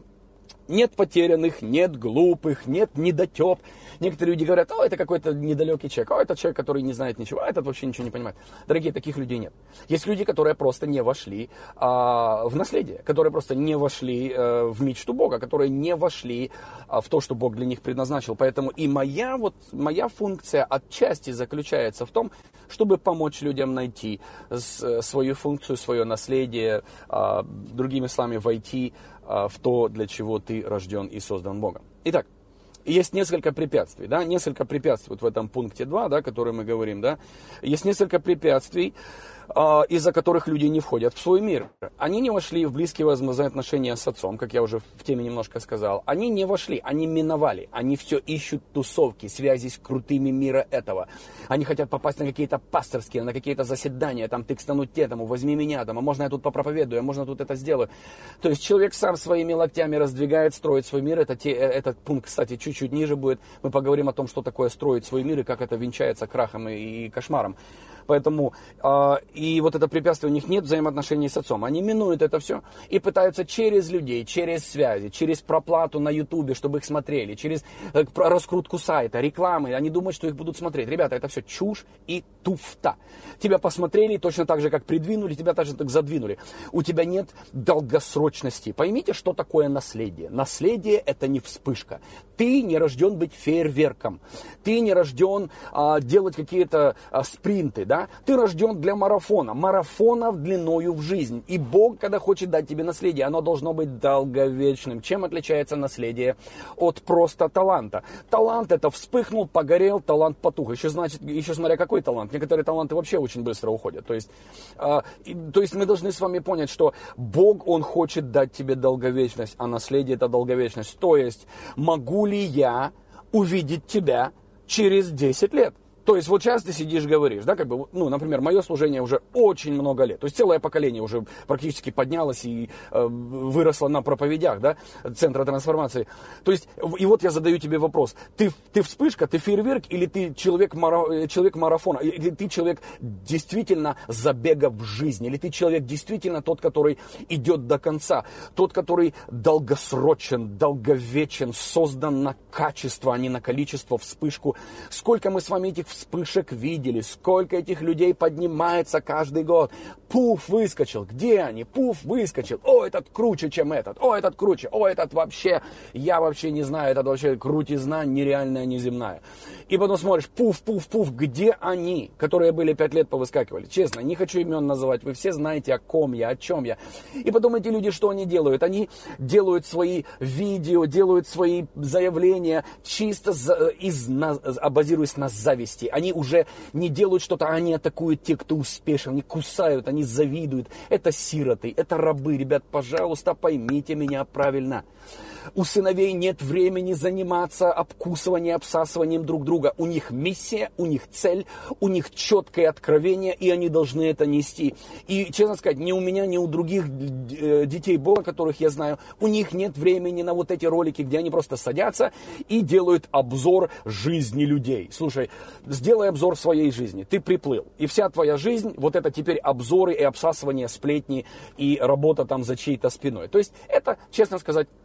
нет потерянных, нет глупых, нет недотеп. Некоторые люди говорят, о, это какой-то недалекий человек, о, это человек, который не знает ничего, а этот вообще ничего не понимает. Дорогие, таких людей нет. Есть люди, которые просто не вошли а, в наследие, которые просто не вошли а, в мечту Бога, которые не вошли а, в то, что Бог для них предназначил. Поэтому и моя, вот, моя функция отчасти заключается в том, чтобы помочь людям найти с, свою функцию, свое наследие, а, другими словами, войти в то, для чего ты рожден и создан Богом. Итак, есть несколько препятствий, да, несколько препятствий вот в этом пункте два, да, который мы говорим, да, есть несколько препятствий, э, из-за которых люди не входят в свой мир. Они не вошли в близкие взаимоотношения с отцом, как я уже в теме немножко сказал. Они не вошли, они миновали, они все ищут тусовки, связи с крутыми мира этого. Они хотят попасть на какие-то пасторские, на какие-то заседания, там, ты к стануть этому, возьми меня, там, а можно я тут попроповедую, а можно тут это сделаю. То есть человек сам своими локтями раздвигает, строит свой мир. Это те, этот пункт, кстати, чуть-чуть ниже будет. Мы поговорим о том, что такое строить свой мир и как это венчается крахом и, и кошмаром. Поэтому, э, и вот это препятствие, у них нет взаимоотношений с отцом. Они минуют это все и пытаются через людей, через связи, через проплату на ютубе, чтобы их смотрели, через э, раскрутку сайта, рекламы. Они думают, что их будут смотреть. Ребята, это все чушь и туфта. Тебя посмотрели точно так же, как придвинули, тебя также так задвинули. У тебя нет долгосрочности. Поймите, что такое наследие. Наследие – это не вспышка. Ты не рожден быть фейерверком. Ты не рожден а, делать какие-то а, спринты, да? Ты рожден для марафона. Марафонов длиною в жизнь. И Бог, когда хочет дать тебе наследие, оно должно быть долговечным. Чем отличается наследие от просто таланта? Талант – это вспыхнул, погорел, талант потух. Еще, значит, еще смотря какой талант. Некоторые таланты вообще очень быстро уходят. То есть, а, и, то есть мы должны с вами понять, что Бог, Он хочет дать тебе долговечность, а наследие – это долговечность. То есть, могу ли я увидеть тебя через десять лет? То есть вот сейчас ты сидишь, говоришь, да, как бы, ну, например, мое служение уже очень много лет. То есть целое поколение уже практически поднялось и э, выросло на проповедях, да, центра трансформации. То есть, и вот я задаю тебе вопрос. Ты, ты вспышка, ты фейерверк или ты человек, мара, человек марафона? Или ты человек действительно забега в жизни? Или ты человек действительно тот, который идет до конца? Тот, который долгосрочен, долговечен, создан на качество, а не на количество, вспышку. Сколько мы с вами этих вспышек видели, сколько этих людей поднимается каждый год. Пуф, выскочил. Где они? Пуф, выскочил. О, этот круче, чем этот. О, этот круче. О, этот вообще, я вообще не знаю, этот вообще крутизна нереальная, неземная. И потом смотришь, пуф, пуф, пуф, где они, которые были пять лет повыскакивали? Честно, не хочу имен называть, вы все знаете, о ком я, о чем я. И потом эти люди, что они делают? Они делают свои видео, делают свои заявления чисто из, базируясь на зависти. Они уже не делают что-то, они атакуют тех, кто успешен, они кусают, они завидуют. Это сироты, это рабы. Ребят, пожалуйста, поймите меня правильно. У сыновей нет времени заниматься обкусыванием, обсасыванием друг друга. У них миссия, у них цель, у них четкое откровение, и они должны это нести. И, честно сказать, ни у меня, ни у других детей Бога, которых я знаю, у них нет времени на вот эти ролики, где они просто садятся и делают обзор жизни людей. Слушай, сделай обзор своей жизни. Ты приплыл. И вся твоя жизнь, вот это теперь обзоры и обсасывание, сплетни и работа там за чьей-то спиной. То есть это, честно сказать, позорище.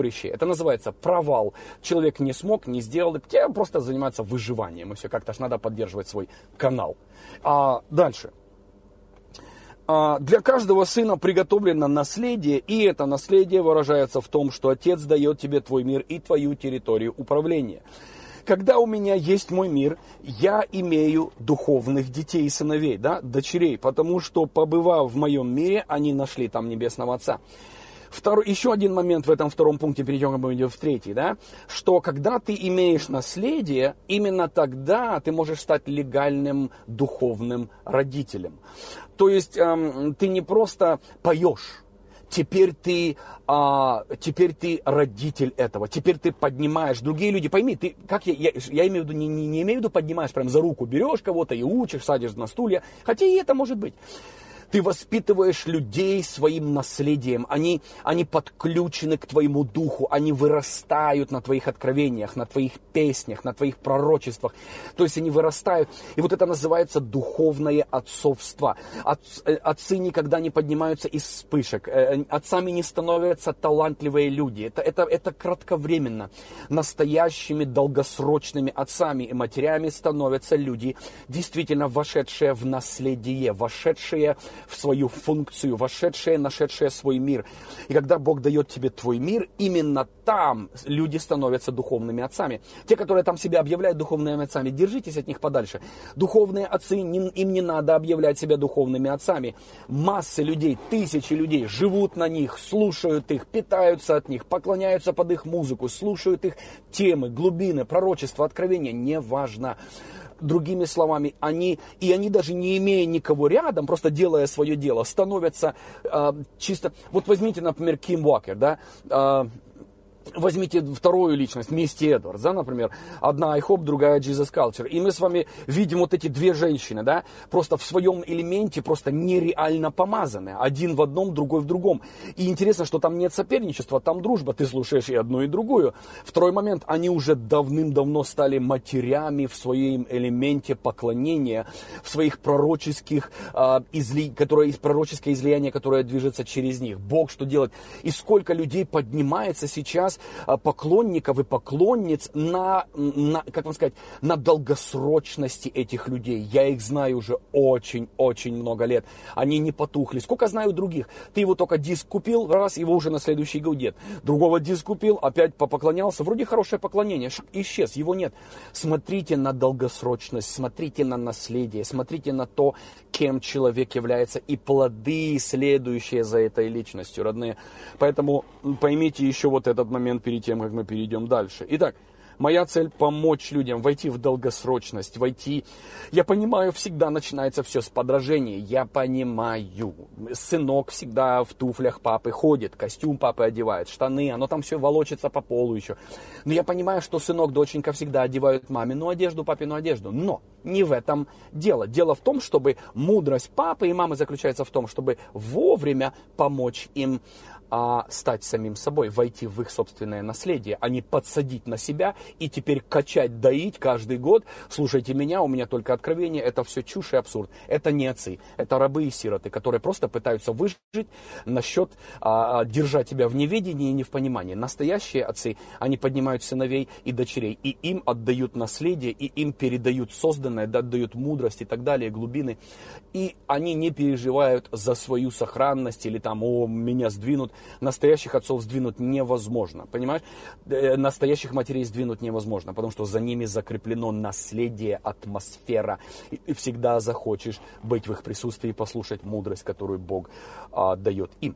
вещей. Это называется провал. Человек не смог, не сделал, тебе просто занимается выживанием. И все, как-то ж надо поддерживать свой канал. А дальше. А для каждого сына приготовлено наследие, и это наследие выражается в том, что Отец дает тебе твой мир и твою территорию управления. Когда у меня есть мой мир, я имею духовных детей и сыновей, да, дочерей, потому что, побывав в моем мире, они нашли там Небесного Отца. Второй, еще один момент в этом втором пункте, перейдем мы идем в третий, да, что когда ты имеешь наследие, именно тогда ты можешь стать легальным духовным родителем. То есть эм, ты не просто поешь. Теперь ты, а, теперь ты родитель этого, теперь ты поднимаешь. Другие люди, пойми, ты, как я, я, я имею в виду, не, не, не имею в виду поднимаешь, прям за руку берешь кого-то и учишь, садишь на стулья, хотя и это может быть. Ты воспитываешь людей своим наследием. Они, они подключены к твоему духу. Они вырастают на твоих откровениях, на твоих песнях, на твоих пророчествах. То есть они вырастают. И вот это называется духовное отцовство. Отцы никогда не поднимаются из вспышек. Отцами не становятся талантливые люди. Это, это, это кратковременно. Настоящими долгосрочными отцами и матерями становятся люди, действительно вошедшие в наследие, вошедшие в свою функцию, вошедшие, нашедшие свой мир. И когда Бог дает тебе твой мир, именно там люди становятся духовными отцами. Те, которые там себя объявляют духовными отцами, держитесь от них подальше. Духовные отцы, не, им не надо объявлять себя духовными отцами. Массы людей, тысячи людей живут на них, слушают их, питаются от них, поклоняются под их музыку, слушают их темы, глубины, пророчества, откровения, неважно. Другими словами, они, и они даже не имея никого рядом, просто делая свое дело, становятся э, чисто... Вот возьмите, например, Ким Уокер, да, э, возьмите вторую личность, Мисти Эдвардс, да, например, одна IHOP, другая Jesus Culture, и мы с вами видим вот эти две женщины, да, просто в своем элементе просто нереально помазаны, один в одном, другой в другом, и интересно, что там нет соперничества, там дружба, ты слушаешь и одну, и другую. Второй момент, они уже давным-давно стали матерями в своем элементе поклонения, в своих пророческих, э, изли... которое, пророческое излияние, которое движется через них. Бог что делает? И сколько людей поднимается сейчас, поклонников и поклонниц на, на, как вам сказать, на долгосрочности этих людей. Я их знаю уже очень-очень много лет. Они не потухли. Сколько знаю других. Ты его только диск купил, раз, его уже на следующий год нет. Другого диск купил, опять попоклонялся. Вроде хорошее поклонение. Исчез, его нет. Смотрите на долгосрочность, смотрите на наследие, смотрите на то, кем человек является, и плоды, следующие за этой личностью, родные. Поэтому поймите еще вот этот момент перед тем, как мы перейдем дальше. Итак, моя цель помочь людям войти в долгосрочность, войти... Я понимаю, всегда начинается все с подражания. Я понимаю. Сынок всегда в туфлях папы ходит, костюм папы одевает, штаны, оно там все волочится по полу еще. Но я понимаю, что сынок, доченька всегда одевают мамину одежду, папину одежду. Но не в этом дело. Дело в том, чтобы мудрость папы и мамы заключается в том, чтобы вовремя помочь им а стать самим собой, войти в их собственное наследие, а не подсадить на себя и теперь качать, доить каждый год. Слушайте меня, у меня только откровение, это все чушь и абсурд. Это не отцы, это рабы и сироты, которые просто пытаются выжить насчет а, держать тебя в неведении и не в понимании. Настоящие отцы, они поднимают сыновей и дочерей, и им отдают наследие, и им передают созданное, отдают мудрость и так далее, глубины. И они не переживают за свою сохранность или там, о, меня сдвинут. Настоящих отцов сдвинуть невозможно, понимаешь? Настоящих матерей сдвинуть невозможно, потому что за ними закреплено наследие, атмосфера. И всегда захочешь быть в их присутствии и послушать мудрость, которую Бог а, дает им.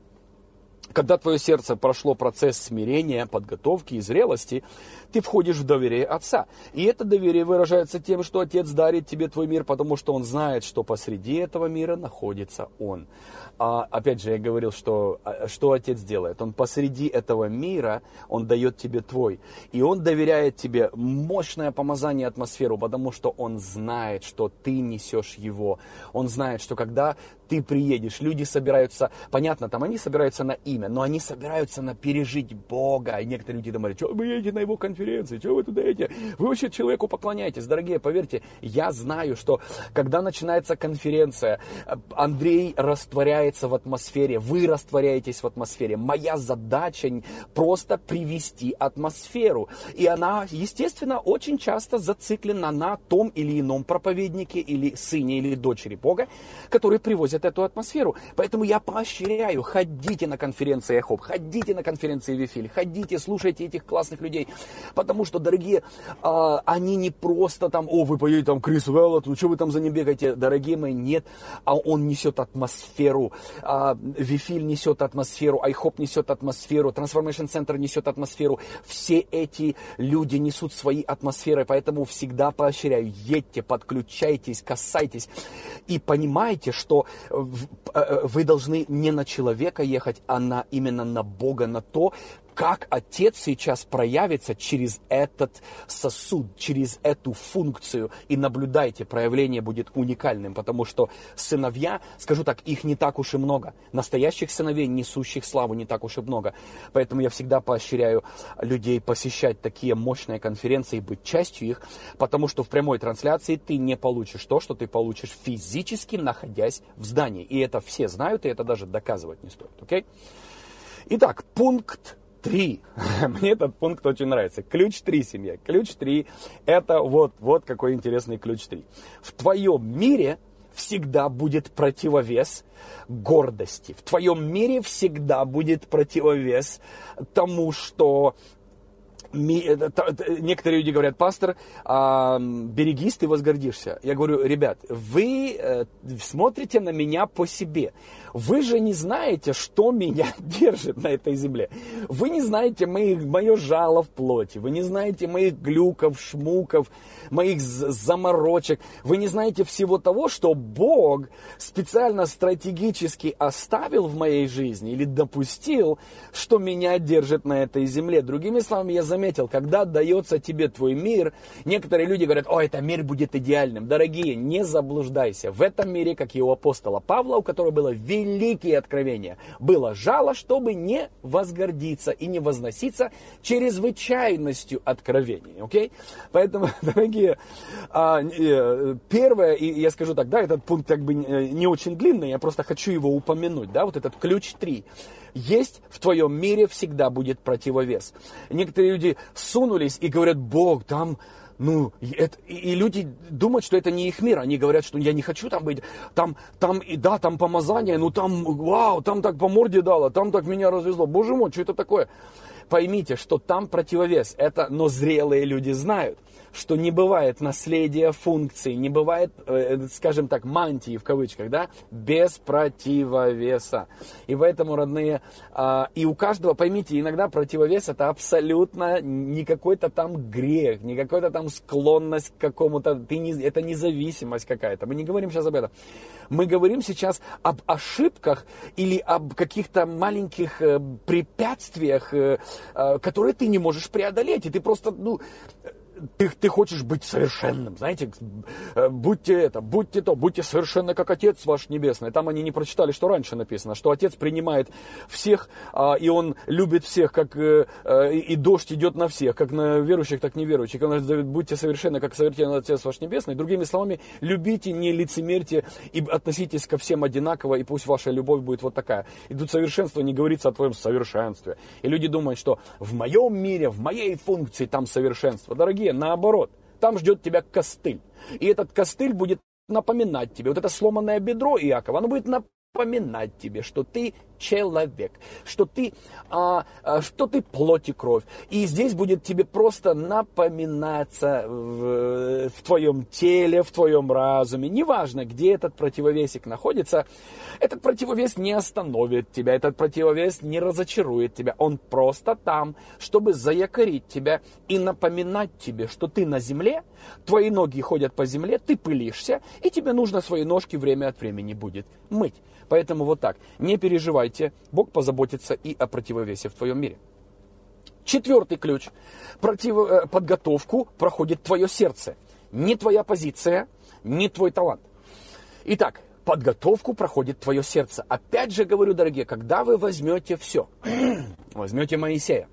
Когда твое сердце прошло процесс смирения, подготовки и зрелости, ты входишь в доверие Отца. И это доверие выражается тем, что Отец дарит тебе твой мир, потому что Он знает, что посреди этого мира находится Он. А, опять же, я говорил, что, что Отец делает. Он посреди этого мира, Он дает тебе твой. И Он доверяет тебе мощное помазание, атмосферу, потому что Он знает, что ты несешь Его. Он знает, что когда ты приедешь, люди собираются, понятно, там они собираются на имя. время, но они собираются на пережить Бога. И некоторые люди думают, что вы едете на его конференции, что вы туда едете? Вы вообще человеку поклоняетесь. Дорогие, поверьте, я знаю, что когда начинается конференция, Андрей растворяется в атмосфере, вы растворяетесь в атмосфере. Моя задача просто привести атмосферу. И она, естественно, очень часто зациклена на том или ином проповеднике, или сыне, или дочери Бога, которые привозят эту атмосферу. Поэтому я поощряю, ходите на конференции Эхоп, ходите на конференции Вифиль, ходите, слушайте этих классных людей. Потому что, дорогие, э, они не просто там, о, вы поедете там Крис Веллот, что вы там за ним бегаете? Дорогие мои, нет. А он несет атмосферу. Э, Вифиль несет атмосферу, Айхоп несет атмосферу, Transformation Center несет атмосферу. Все эти люди несут свои атмосферы, поэтому всегда поощряю, едьте, подключайтесь, касайтесь. И понимаете, что вы должны не на человека ехать, а на, именно на Бога, на то, как Отец сейчас проявится через этот сосуд, через эту функцию. И наблюдайте, проявление будет уникальным, потому что сыновья, скажу так, их не так уж и много. Настоящих сыновей, несущих славу, не так уж и много. Поэтому я всегда поощряю людей посещать такие мощные конференции, быть частью их, потому что в прямой трансляции ты не получишь то, что ты получишь физически, находясь в здании. И это все знают, и это даже доказывать не стоит. Окей? Итак, пункт три. Мне этот пункт очень нравится. Ключ три, семья. Ключ три. Это вот, вот какой интересный ключ три. В твоем мире всегда будет противовес гордости. В твоем мире всегда будет противовес тому, что... Некоторые люди говорят, пастор, берегись, ты возгордишься. Я говорю, ребят, вы смотрите на меня по себе. Вы же не знаете, что меня держит на этой земле. Вы не знаете моих, мое жало в плоти. Вы не знаете моих глюков, шмуков, моих заморочек. Вы не знаете всего того, что Бог специально стратегически оставил в моей жизни или допустил, что меня держит на этой земле. Другими словами, я заметил, когда дается тебе твой мир, некоторые люди говорят, о, этот мир будет идеальным. Дорогие, не заблуждайся. В этом мире, как и у апостола Павла, у которого было великие откровения, было жало, чтобы не возгордиться и не возноситься чрезвычайностью откровений. Окей? Поэтому, дорогие, первое, и я скажу так, да, этот пункт как бы не очень длинный, я просто хочу его упомянуть, да, вот этот ключ три. Есть в твоем мире всегда будет противовес. Некоторые люди сунулись и говорят, Бог, там, ну, это, и люди думают, что это не их мир. Они говорят, что я не хочу там быть. Там, там, и да, там помазание, ну там, вау, там так по морде дало, там так меня развезло. Боже мой, что это такое? Поймите, что там противовес. Это, но зрелые люди знают, что не бывает наследия функций, не бывает, э, скажем так, мантии в кавычках, да, без противовеса. И поэтому, родные, э, и у каждого, поймите, иногда противовес это абсолютно не какой-то там грех, не какой-то там склонность к какому-то, ты не, это независимость какая-то. Мы не говорим сейчас об этом. Мы говорим сейчас об ошибках или об каких-то маленьких э, препятствиях, э, э, которые ты не можешь преодолеть. И ты просто, ну... Ты, ты хочешь быть совершенным, знаете, будьте это, будьте то, будьте совершенны, как Отец ваш Небесный. Там они не прочитали, что раньше написано, что Отец принимает всех, а, и Он любит всех, как э, и дождь идет на всех, как на верующих, так и неверующих. Он говорит, будьте совершенны, как совершенный Отец ваш Небесный. Другими словами, любите, не лицемерьте и относитесь ко всем одинаково, и пусть ваша любовь будет вот такая. И тут совершенство не говорится о твоем совершенстве. И люди думают, что в моем мире, в моей функции там совершенство. Дорогие, наоборот, там ждет тебя костыль. И этот костыль будет напоминать тебе, вот это сломанное бедро Иакова, оно будет напоминать тебе, что ты человек, что ты, а, а, что ты плоть и кровь. И здесь будет тебе просто напоминаться в, в твоем теле, в твоем разуме. Неважно, где этот противовесик находится, этот противовес не остановит тебя, этот противовес не разочарует тебя. Он просто там, чтобы заякорить тебя и напоминать тебе, что ты на земле, твои ноги ходят по земле, ты пылишься, и тебе нужно свои ножки время от времени будет мыть. Поэтому вот так, не переживайте, Бог позаботится и о противовесе в твоем мире. Четвертый ключ. Против... Подготовку проходит твое сердце. Не твоя позиция, не твой талант. Итак, подготовку проходит твое сердце. Опять же говорю, дорогие, когда вы возьмете все, возьмете Моисея,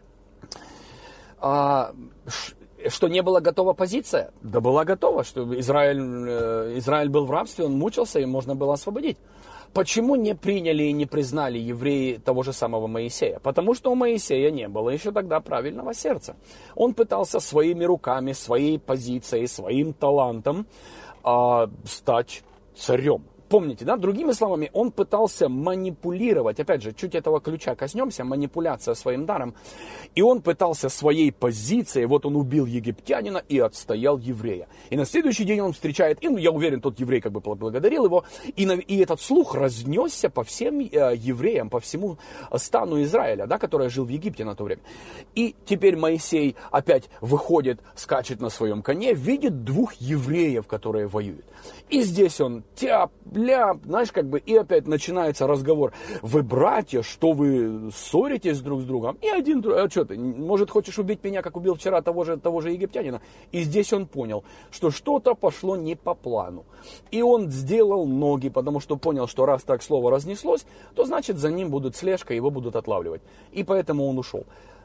а, что не была готова позиция? Да была готова, что Израиль, Израиль был в рабстве, он мучился, и можно было освободить. Почему не приняли и не признали евреи того же самого Моисея? Потому что у Моисея не было еще тогда правильного сердца. Он пытался своими руками, своей позицией, своим талантом а, стать царем. Помните, да? Другими словами, он пытался манипулировать. Опять же, чуть этого ключа коснемся, манипуляция своим даром. И он пытался своей позицией, вот он убил египтянина и отстоял еврея. И на следующий день он встречает, и ну, я уверен, тот еврей как бы поблагодарил его, и, на, и этот слух разнесся по всем э, евреям, по всему стану Израиля, да, который жил в Египте на то время. И теперь Моисей опять выходит, скачет на своем коне, видит двух евреев, которые воюют. И здесь он тяп, ляп, знаешь, как бы, и опять начинается разговор. Вы братья, что вы ссоритесь друг с другом? И один, а что ты, может, хочешь убить меня, как убил вчера того же, того же египтянина? И здесь он понял, что что-то пошло не по плану. И он сделал ноги, потому что понял, что раз так слово разнеслось, то значит за ним будут слежка, его будут отлавливать. И поэтому он ушел.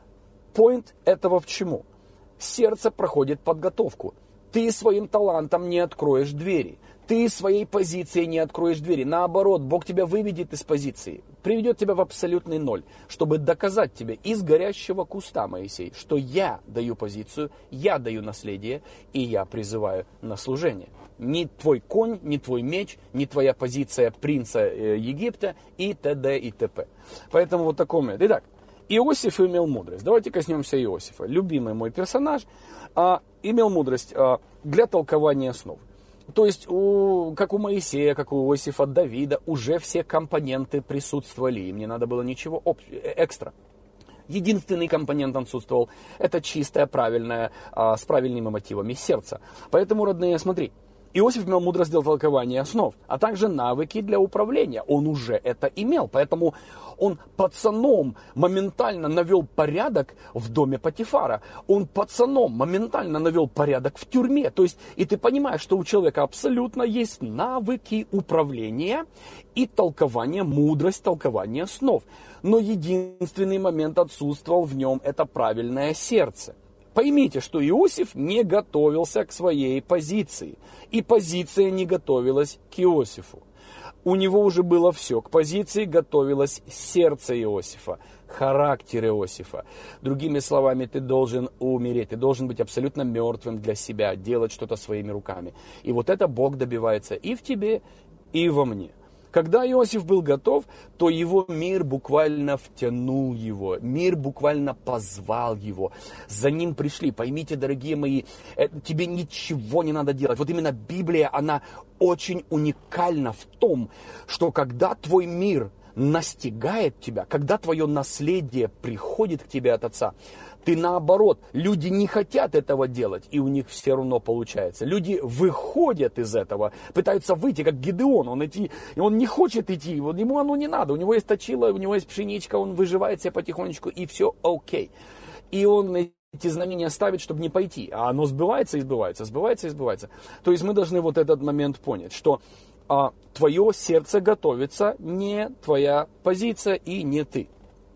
Пойнт этого в чему? Сердце проходит подготовку. Ты своим талантом не откроешь двери. Ты своей позицией не откроешь двери. Наоборот, Бог тебя выведет из позиции, приведет тебя в абсолютный ноль, чтобы доказать тебе из горящего куста, Моисей, что я даю позицию, я даю наследие, и я призываю на служение. Ни твой конь, ни твой меч, ни твоя позиция принца Египта и т.д. и т.п. Поэтому вот такой момент. Итак, Иосиф имел мудрость. Давайте коснемся Иосифа. Любимый мой персонаж а, имел мудрость а, для толкования снов. То есть, у, как у Моисея, как у Иосифа, Давида, уже все компоненты присутствовали. Им не надо было ничего об, экстра. Единственный компонент отсутствовал. Это чистое, правильное, а, с правильными мотивами сердце. Поэтому, родные, смотри. Иосиф имел мудрость для толкования снов, а также навыки для управления. Он уже это имел, поэтому он пацаном моментально навел порядок в доме Потифара. Он пацаном моментально навел порядок в тюрьме. То есть, и ты понимаешь, что у человека абсолютно есть навыки управления и толкования, мудрость толкования снов. Но единственный момент отсутствовал в нем, это правильное сердце. Поймите, что Иосиф не готовился к своей позиции. И позиция не готовилась к Иосифу. У него уже было все. К позиции готовилось сердце Иосифа, характер Иосифа. Другими словами, ты должен умереть. Ты должен быть абсолютно мертвым для себя, делать что-то своими руками. И вот это Бог добивается и в тебе, и во мне. Когда Иосиф был готов, то его мир буквально втянул его, мир буквально позвал его. За ним пришли. Поймите, дорогие мои, тебе ничего не надо делать. Вот именно Библия, она очень уникальна в том, что когда твой мир настигает тебя, когда твое наследие приходит к тебе от Отца, ты наоборот, люди не хотят этого делать, и у них все равно получается. Люди выходят из этого, пытаются выйти, как Гидеон, он, идти, он не хочет идти, вот ему оно не надо, у него есть точило, у него есть пшеничка, он выживает себе потихонечку, и все окей. И он эти знамения ставит, чтобы не пойти, а оно сбывается и сбывается, сбывается и сбывается. То есть мы должны вот этот момент понять, что а, твое сердце готовится, не твоя позиция и не ты.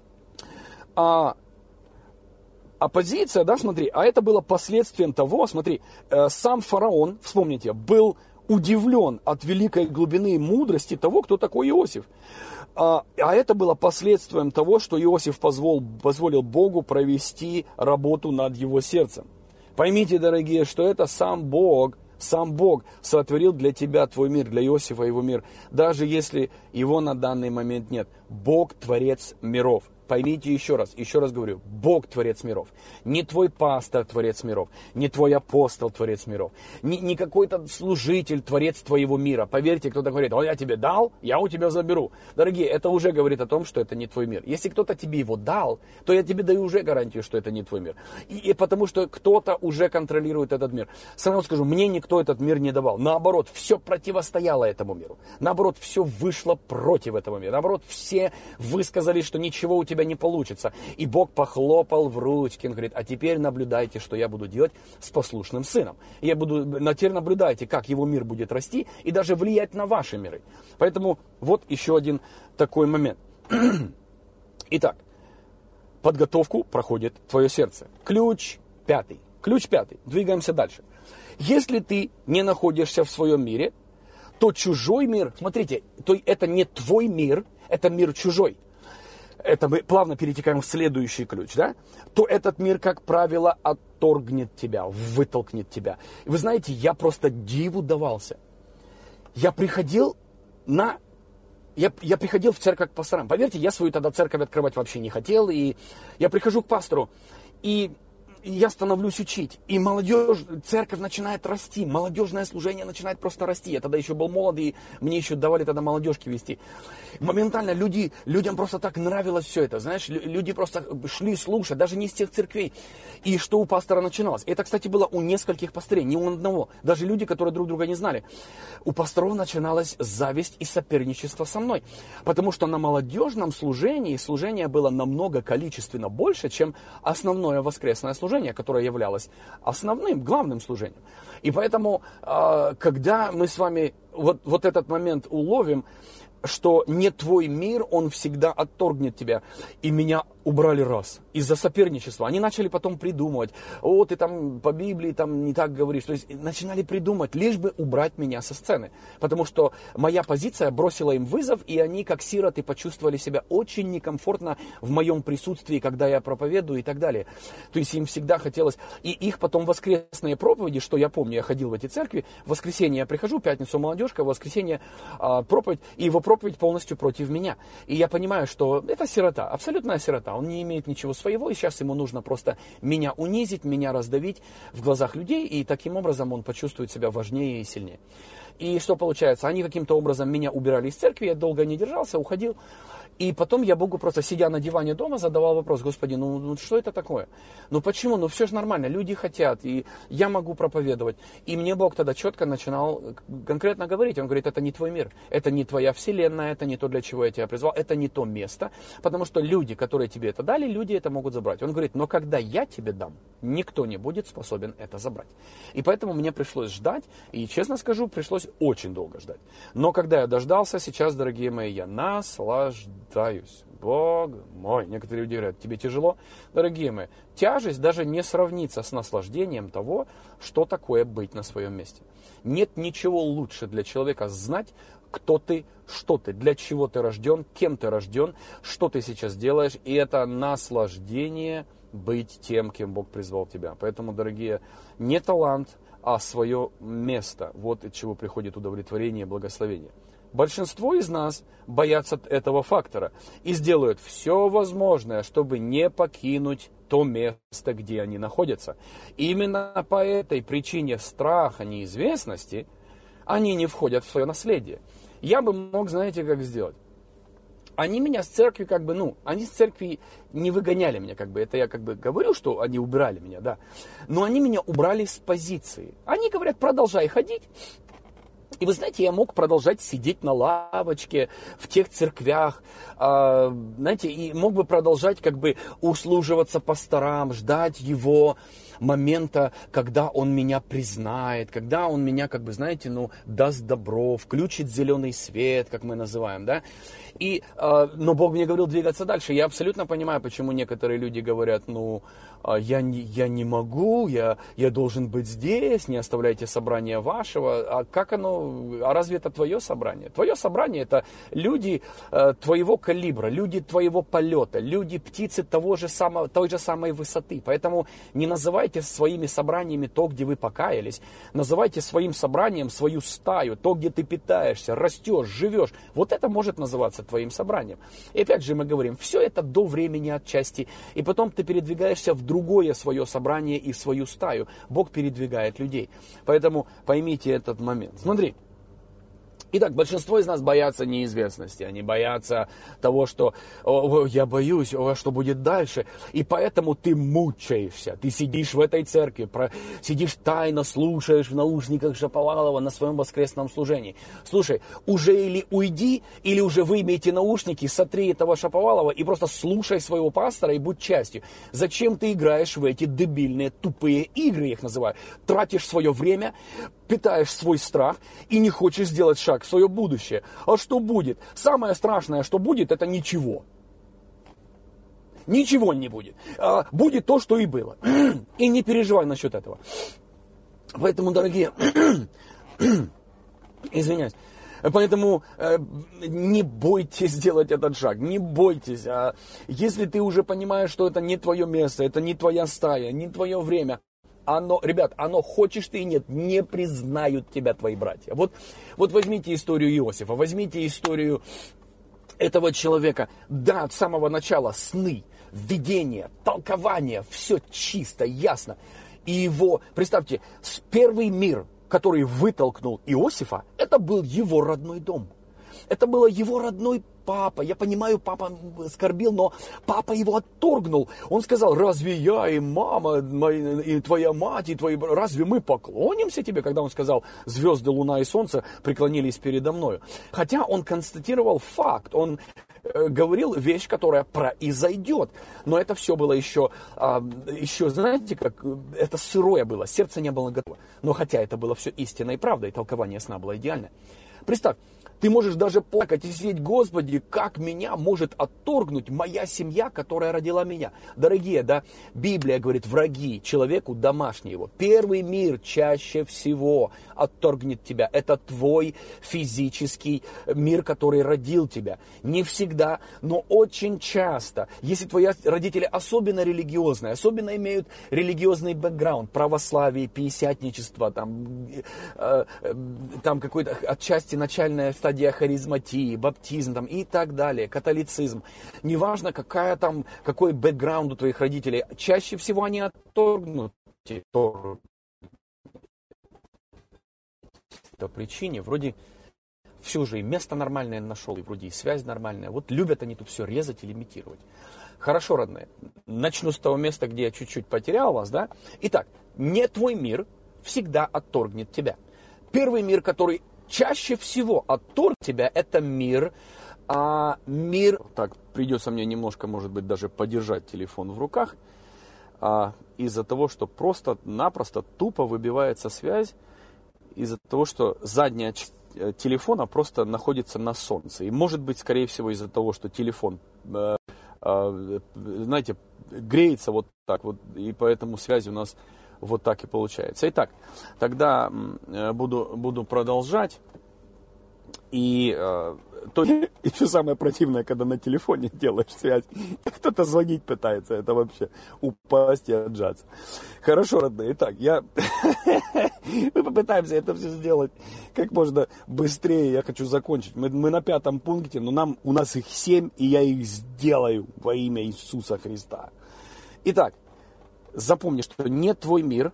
А, Оппозиция, да, смотри, а это было последствием того, смотри, э, сам фараон, вспомните, был удивлен от великой глубины мудрости того, кто такой Иосиф. А, а это было последствием того, что Иосиф позвол, позволил Богу провести работу над его сердцем. Поймите, дорогие, что это сам Бог, сам Бог сотворил для тебя твой мир, для Иосифа его мир, даже если его на данный момент нет. Бог творец миров. Поймите еще раз, еще раз говорю, Бог творец миров. Не твой пастор творец миров, не твой апостол творец миров, не, не какой-то служитель творец твоего мира. Поверьте, кто-то говорит, о, я тебе дал, я у тебя заберу. Дорогие, это уже говорит о том, что это не твой мир. Если кто-то тебе его дал, то я тебе даю уже гарантию, что это не твой мир. И, и потому что кто-то уже контролирует этот мир. Сразу скажу, мне никто этот мир не давал. Наоборот, все противостояло этому миру. Наоборот, все вышло против этого мира. Наоборот, все высказали, что ничего у тебя тебя не получится. И Бог похлопал в ручки, он говорит, а теперь наблюдайте, что я буду делать с послушным сыном. И я буду, на теперь наблюдайте, как его мир будет расти и даже влиять на ваши миры. Поэтому вот еще один такой момент. Итак, подготовку проходит твое сердце. Ключ пятый. Ключ пятый. Двигаемся дальше. Если ты не находишься в своем мире, то чужой мир, смотрите, то это не твой мир, это мир чужой. Это мы плавно перетекаем в следующий ключ, да? То этот мир, как правило, отторгнет тебя, вытолкнет тебя. Вы знаете, я просто диву давался. Я приходил на... Я, я приходил в церковь к пасторам. Поверьте, я свою тогда церковь открывать вообще не хотел. И я прихожу к пастору, и я становлюсь учить. И молодежь, церковь начинает расти. Молодежное служение начинает просто расти. Я тогда еще был молод, и мне еще давали тогда молодежки вести. Моментально люди, людям просто так нравилось все это. Знаешь, люди просто шли слушать, даже не из тех церквей. И что у пастора начиналось. Это, кстати, было у нескольких пастырей, не у одного. Даже люди, которые друг друга не знали. У пасторов начиналась зависть и соперничество со мной. Потому что на молодежном служении служение было намного количественно больше, чем основное воскресное служение, которое являлось основным, главным служением. И поэтому, когда мы с вами вот, вот этот момент уловим, что не твой мир, он всегда отторгнет тебя. И меня убрали раз из-за соперничества. Они начали потом придумывать, о, ты там по Библии там не так говоришь. То есть начинали придумать, лишь бы убрать меня со сцены. Потому что моя позиция бросила им вызов, и они, как сироты, почувствовали себя очень некомфортно в моем присутствии, когда я проповедую и так далее. То есть им всегда хотелось... И их потом воскресные проповеди, что я помню, я ходил в эти церкви, в воскресенье я прихожу, в пятницу молодежка, в воскресенье а, проповедь, и его проповедь полностью против меня. И я понимаю, что это сирота, абсолютная сирота. Он не имеет ничего своего, и сейчас ему нужно просто меня унизить, меня раздавить в глазах людей, и таким образом он почувствует себя важнее и сильнее. И что получается? Они каким-то образом меня убирали из церкви, я долго не держался, уходил. И потом я Богу просто, сидя на диване дома, задавал вопрос: Господи, ну, ну что это такое? Ну почему? Ну все же нормально, люди хотят, и я могу проповедовать. И мне Бог тогда четко начинал конкретно говорить. Он говорит: это не твой мир, это не твоя вселенная, это не то, для чего я тебя призвал, это не то место, потому что люди, которые тебе это дали, люди это могут забрать. Он говорит: но когда я тебе дам, никто не будет способен это забрать. И поэтому мне пришлось ждать, и, честно скажу, пришлось очень долго ждать. Но когда я дождался, сейчас, дорогие мои, я наслаждаюсь. Бог мой. Некоторые люди говорят: тебе тяжело? Дорогие мои, тяжесть даже не сравнится с наслаждением того, что такое быть на своем месте. Нет ничего лучше для человека знать, кто ты, что ты, для чего ты рожден, кем ты рожден, что ты сейчас делаешь. И это наслаждение быть тем, кем Бог призвал тебя. Поэтому, дорогие, не талант, а свое место. Вот от чего приходит удовлетворение и благословение. Большинство из нас боятся этого фактора и сделают все возможное, чтобы не покинуть то место, где они находятся. И именно по этой причине страха, неизвестности, они не входят в свое наследие. Я бы мог, знаете, как сделать? Они меня с церкви, как бы, ну, они с церкви не выгоняли меня, как бы, это я как бы говорю, что они убирали меня, да. Но они меня убрали с позиции. Они говорят: продолжай ходить. И вы знаете, я мог продолжать сидеть на лавочке в тех церквях, э, знаете, и мог бы продолжать как бы услуживаться пасторам, ждать его момента, когда он меня признает, когда он меня, как бы, знаете, ну, даст добро, включит зеленый свет, как мы называем, да. И, э, но Бог мне говорил двигаться дальше. Я абсолютно понимаю, почему некоторые люди говорят: ну, я не, я не могу, я, я должен быть здесь, не оставляйте собрание вашего. А как оно, а разве это твое собрание? Твое собрание — это люди э, твоего калибра, люди твоего полета, люди, птицы того же самого, той же самой высоты. Поэтому не называйте своими собраниями то, где вы покаялись. Называйте своим собранием свою стаю, то, где ты питаешься, растешь, живешь. Вот это может называться твоим собранием. И опять же мы говорим, все это до времени отчасти. И потом ты передвигаешься в другое свое собрание и свою стаю. Бог передвигает людей. Поэтому поймите этот момент. Смотри, Итак, большинство из нас боятся неизвестности, они боятся того, что о, я боюсь, о, что будет дальше, и поэтому ты мучаешься, ты сидишь в этой церкви, про, сидишь тайно, слушаешь в наушниках Шаповалова на своем воскресном служении. Слушай, уже или уйди, или уже вымейте наушники, сотри этого Шаповалова и просто слушай своего пастора и будь частью. Зачем ты играешь в эти дебильные, тупые игры, я их называю, тратишь свое время, питаешь свой страх и не хочешь сделать шаг в свое будущее. А что будет? Самое страшное, что будет, это ничего. Ничего не будет. А будет то, что и было. И не переживай насчет этого. Поэтому, дорогие, извиняюсь, поэтому э, не бойтесь сделать этот шаг, не бойтесь. А если ты уже понимаешь, что это не твое место, это не твоя стая, не твое время, Оно, ребят, оно хочешь ты и нет, не признают тебя твои братья. Вот, вот возьмите историю Иосифа, возьмите историю этого человека. Да, от самого начала сны, видения, толкования, все чисто, ясно. И его, представьте, первый мир, который вытолкнул Иосифа, это был его родной дом. Это было его родной папа. Я понимаю, папа скорбил, но папа его отторгнул. Он сказал: разве я и мама, и твоя мать, и твои... Разве мы поклонимся тебе? Когда он сказал: звезды, луна и солнце преклонились передо мною. Хотя он констатировал факт. Он говорил вещь, которая произойдет. Но это все было еще, еще, знаете, как это сырое было. Сердце не было готово. Но хотя это было все истинной правдой, толкование сна было идеальное. Представь, ты можешь даже плакать и сидеть: Господи, как меня может отторгнуть моя семья, которая родила меня? Дорогие, да, Библия говорит: враги человеку домашний его. Первый мир чаще всего отторгнет тебя. Это твой физический мир, который родил тебя. Не всегда, но очень часто. Если твои родители особенно религиозные, особенно имеют религиозный бэкграунд, православие, пятидесятничество, там, э, э, там какой-то отчасти начальная стадия харизматии, баптизм там, и так далее, католицизм. Неважно, какая там, какой бэкграунд у твоих родителей, чаще всего они отторгнут по причине, вроде все же и место нормальное нашел, и вроде и связь нормальная. Вот любят они тут все резать и лимитировать. Хорошо, родные, начну с того места, где я чуть-чуть потерял вас, да? Итак, не твой мир всегда отторгнет тебя. Первый мир, который чаще всего отторг тебя, это мир, а, мир... Так, придется мне немножко, может быть, даже подержать телефон в руках, а, из-за того, что просто-напросто тупо выбивается связь, из-за того, что задняя часть телефона просто находится на солнце. И может быть, скорее всего, из-за того, что телефон, э, э, знаете, греется вот так вот, и поэтому связь у нас вот так и получается. Итак, тогда э, буду, буду продолжать. И э, то еще самое противное, когда на телефоне делаешь связь, кто-то звонить пытается, это вообще упасть и отжаться. Хорошо, родные, итак, я... мы попытаемся это все сделать как можно быстрее, я хочу закончить. Мы, мы на пятом пункте, но нам, у нас их семь, и я их сделаю во имя Иисуса Христа. Итак, запомни, что не твой мир...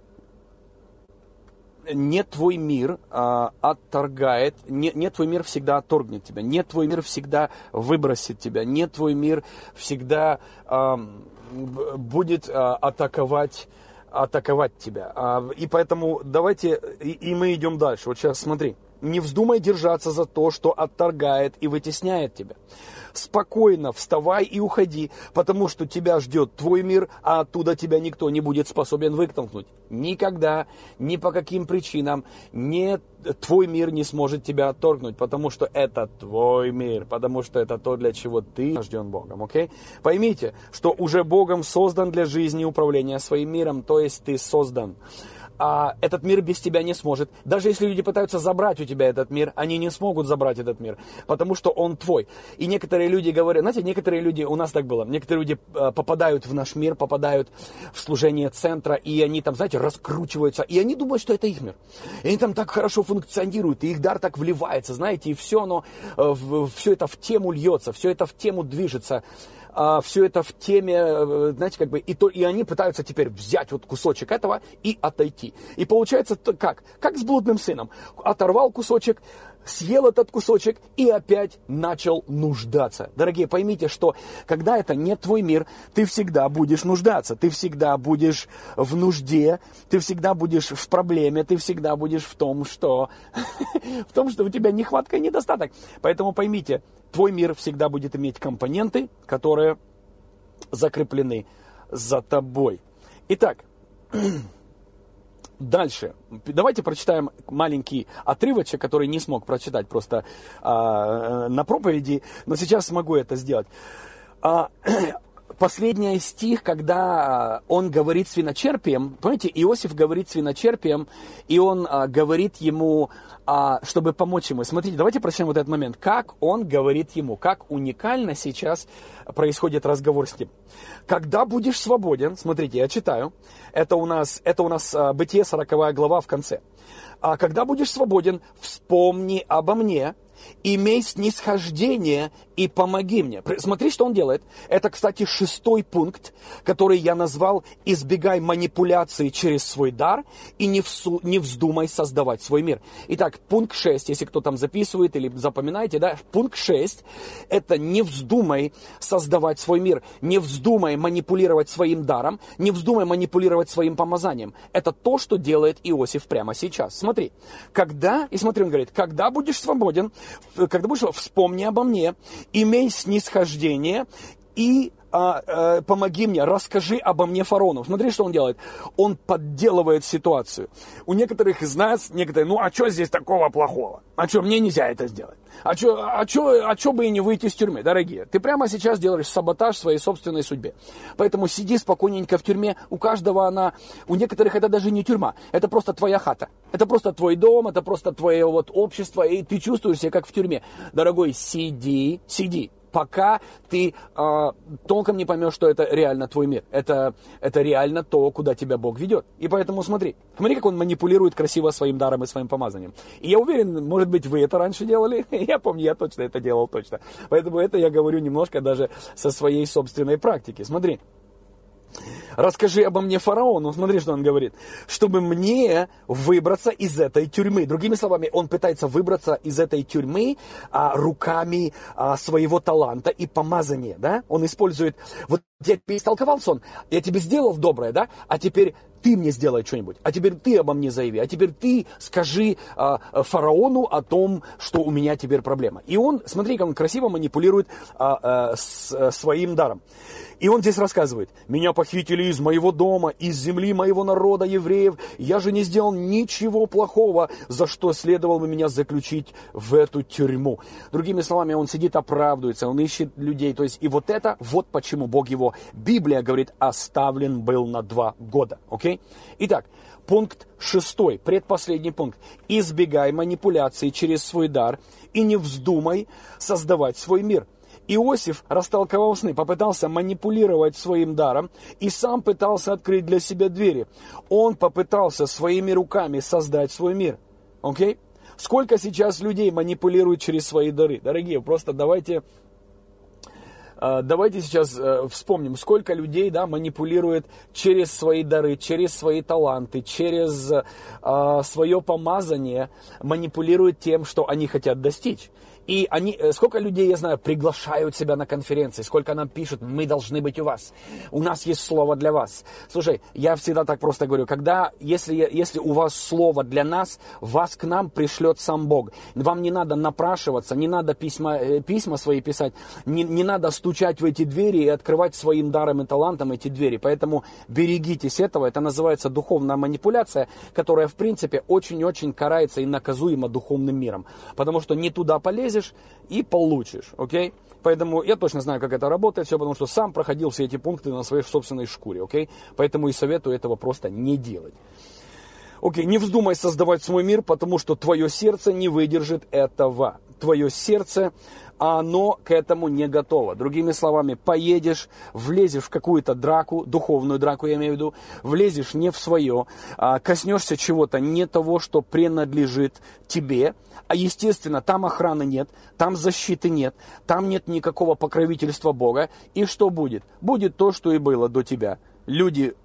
Не твой мир а, отторгает, не, не твой мир всегда отторгнет тебя, не твой мир всегда выбросит тебя, не твой мир всегда а, будет а, атаковать, атаковать тебя. А, и поэтому давайте, и, и мы идем дальше. Вот сейчас смотри, не вздумай держаться за то, что отторгает и вытесняет тебя. Спокойно вставай и уходи, потому что тебя ждет твой мир, а оттуда тебя никто не будет способен вытолкнуть. Никогда, ни по каким причинам, не, твой мир не сможет тебя отторгнуть, потому что это твой мир, потому что это то, для чего ты рожден Богом. Okay? Поймите, что уже Богом создан для жизни и управления своим миром, то есть ты создан. А этот мир без тебя не сможет. Даже если люди пытаются забрать у тебя этот мир, они не смогут забрать этот мир, потому что он твой. И некоторые люди говорят, знаете, некоторые люди, у нас так было, некоторые люди попадают в наш мир, попадают в служение центра, и они там, знаете, раскручиваются, и они думают, что это их мир. И они там так хорошо функционируют, и их дар так вливается, знаете, и все, оно, все это в тему льется, все это в тему движется. А, все это в теме, знаете, как бы, и, то, и они пытаются теперь взять вот кусочек этого и отойти. И получается как? Как с блудным сыном. Оторвал кусочек, съел этот кусочек и опять начал нуждаться. Дорогие, поймите, что когда это не твой мир, ты всегда будешь нуждаться, ты всегда будешь в нужде, ты всегда будешь в проблеме, ты всегда будешь в том, что, в том, что у тебя нехватка и недостаток. Поэтому поймите, твой мир всегда будет иметь компоненты, которые закреплены за тобой. Итак, дальше. Давайте прочитаем маленький отрывочек, который не смог прочитать просто а, на проповеди, но сейчас смогу это сделать. А, последний стих, когда он говорит с виночерпием, помните, Иосиф говорит с виночерпием, и он а, говорит ему, а, чтобы помочь ему. Смотрите, давайте прочитаем вот этот момент, как он говорит ему, как уникально сейчас происходит разговор с ним. Когда будешь свободен, смотрите, я читаю, это у нас, это у нас а, Бытие, сороковая глава в конце. А когда будешь свободен, вспомни обо мне, имей снисхождение и помоги мне. Смотри, что он делает. Это, кстати, шестой пункт, который я назвал «Избегай манипуляции через свой дар и не, всу, не вздумай создавать свой мир». Итак, пункт шесть, если кто там записывает или запоминаете, да, пункт шесть – это «Не вздумай создавать свой мир, не вздумай манипулировать своим даром, не вздумай манипулировать своим помазанием». Это то, что делает Иосиф прямо сейчас. Смотри, когда, и смотри, он говорит, когда будешь свободен, когда будешь, вспомни обо мне, имей снисхождение и а, а, помоги мне, расскажи обо мне фараону. Смотри, что он делает. Он подделывает ситуацию. У некоторых из нас, некоторые, ну а что здесь такого плохого? А что, мне нельзя это сделать? А что а чё, а чё бы и не выйти из тюрьмы, дорогие? Ты прямо сейчас делаешь саботаж своей собственной судьбе. Поэтому сиди спокойненько в тюрьме. У каждого она, у некоторых это даже не тюрьма. Это просто твоя хата. Это просто твой дом, это просто твое вот общество. И ты чувствуешь себя как в тюрьме. Дорогой, сиди, сиди. Пока ты э, толком не поймешь, что это реально твой мир. Это, это реально то, куда тебя Бог ведет. И поэтому смотри. Смотри, как он манипулирует красиво своим даром и своим помазанием. И я уверен, может быть, вы это раньше делали. Я помню, я точно это делал, точно. Поэтому это я говорю немножко даже со своей собственной практики. Смотри. Расскажи обо мне фараону, смотри, что он говорит, чтобы мне выбраться из этой тюрьмы. Другими словами, он пытается выбраться из этой тюрьмы а, руками а, своего таланта и помазания, да? Он использует, вот я тебе истолковал сон, я тебе сделал доброе, да? А теперь ты мне сделай что-нибудь, а теперь ты обо мне заяви, а теперь ты скажи а, фараону о том, что у меня теперь проблема. И он, смотри, как он красиво манипулирует а, а, с, а, своим даром. И он здесь рассказывает, меня похитили из моего дома, из земли моего народа, евреев. Я же не сделал ничего плохого, за что следовало бы меня заключить в эту тюрьму. Другими словами, он сидит, оправдывается, он ищет людей. То есть, и вот это, вот почему Бог его, Библия говорит, оставлен был на два года. Окей? Итак, пункт шестой, предпоследний пункт. Избегай манипуляции через свой дар и не вздумай создавать свой мир. Иосиф растолковал сны, попытался манипулировать своим даром и сам пытался открыть для себя двери. Он попытался своими руками создать свой мир. Окей? Сколько сейчас людей манипулируют через свои дары? Дорогие, просто давайте, давайте сейчас вспомним, сколько людей, да, манипулирует через свои дары, через свои таланты, через а, свое помазание, манипулирует тем, что они хотят достичь. И они, сколько людей, я знаю, приглашают себя на конференции, сколько нам пишут, мы должны быть у вас, у нас есть слово для вас. Слушай, я всегда так просто говорю, когда, если, если у вас слово для нас, вас к нам пришлет сам Бог. Вам не надо напрашиваться, не надо письма, письма свои писать, не, не надо стучать в эти двери и открывать своим даром и талантом эти двери. Поэтому берегитесь этого, это называется духовная манипуляция, которая, в принципе, очень-очень карается и наказуема духовным миром. Потому что не туда полезешь, и получишь, окей? Поэтому я точно знаю, как это работает, все, потому что сам проходил все эти пункты на своей собственной шкуре, окей? Поэтому и советую этого просто не делать. Окей, не вздумай создавать свой мир, потому что твое сердце не выдержит этого. Твое сердце, оно к этому не готово. Другими словами, поедешь, влезешь в какую-то драку, духовную драку я имею в виду, влезешь не в свое, коснешься чего-то не того, что принадлежит тебе, а естественно, там охраны нет, там защиты нет, там нет никакого покровительства Бога. И что будет? Будет то, что и было до тебя. Люди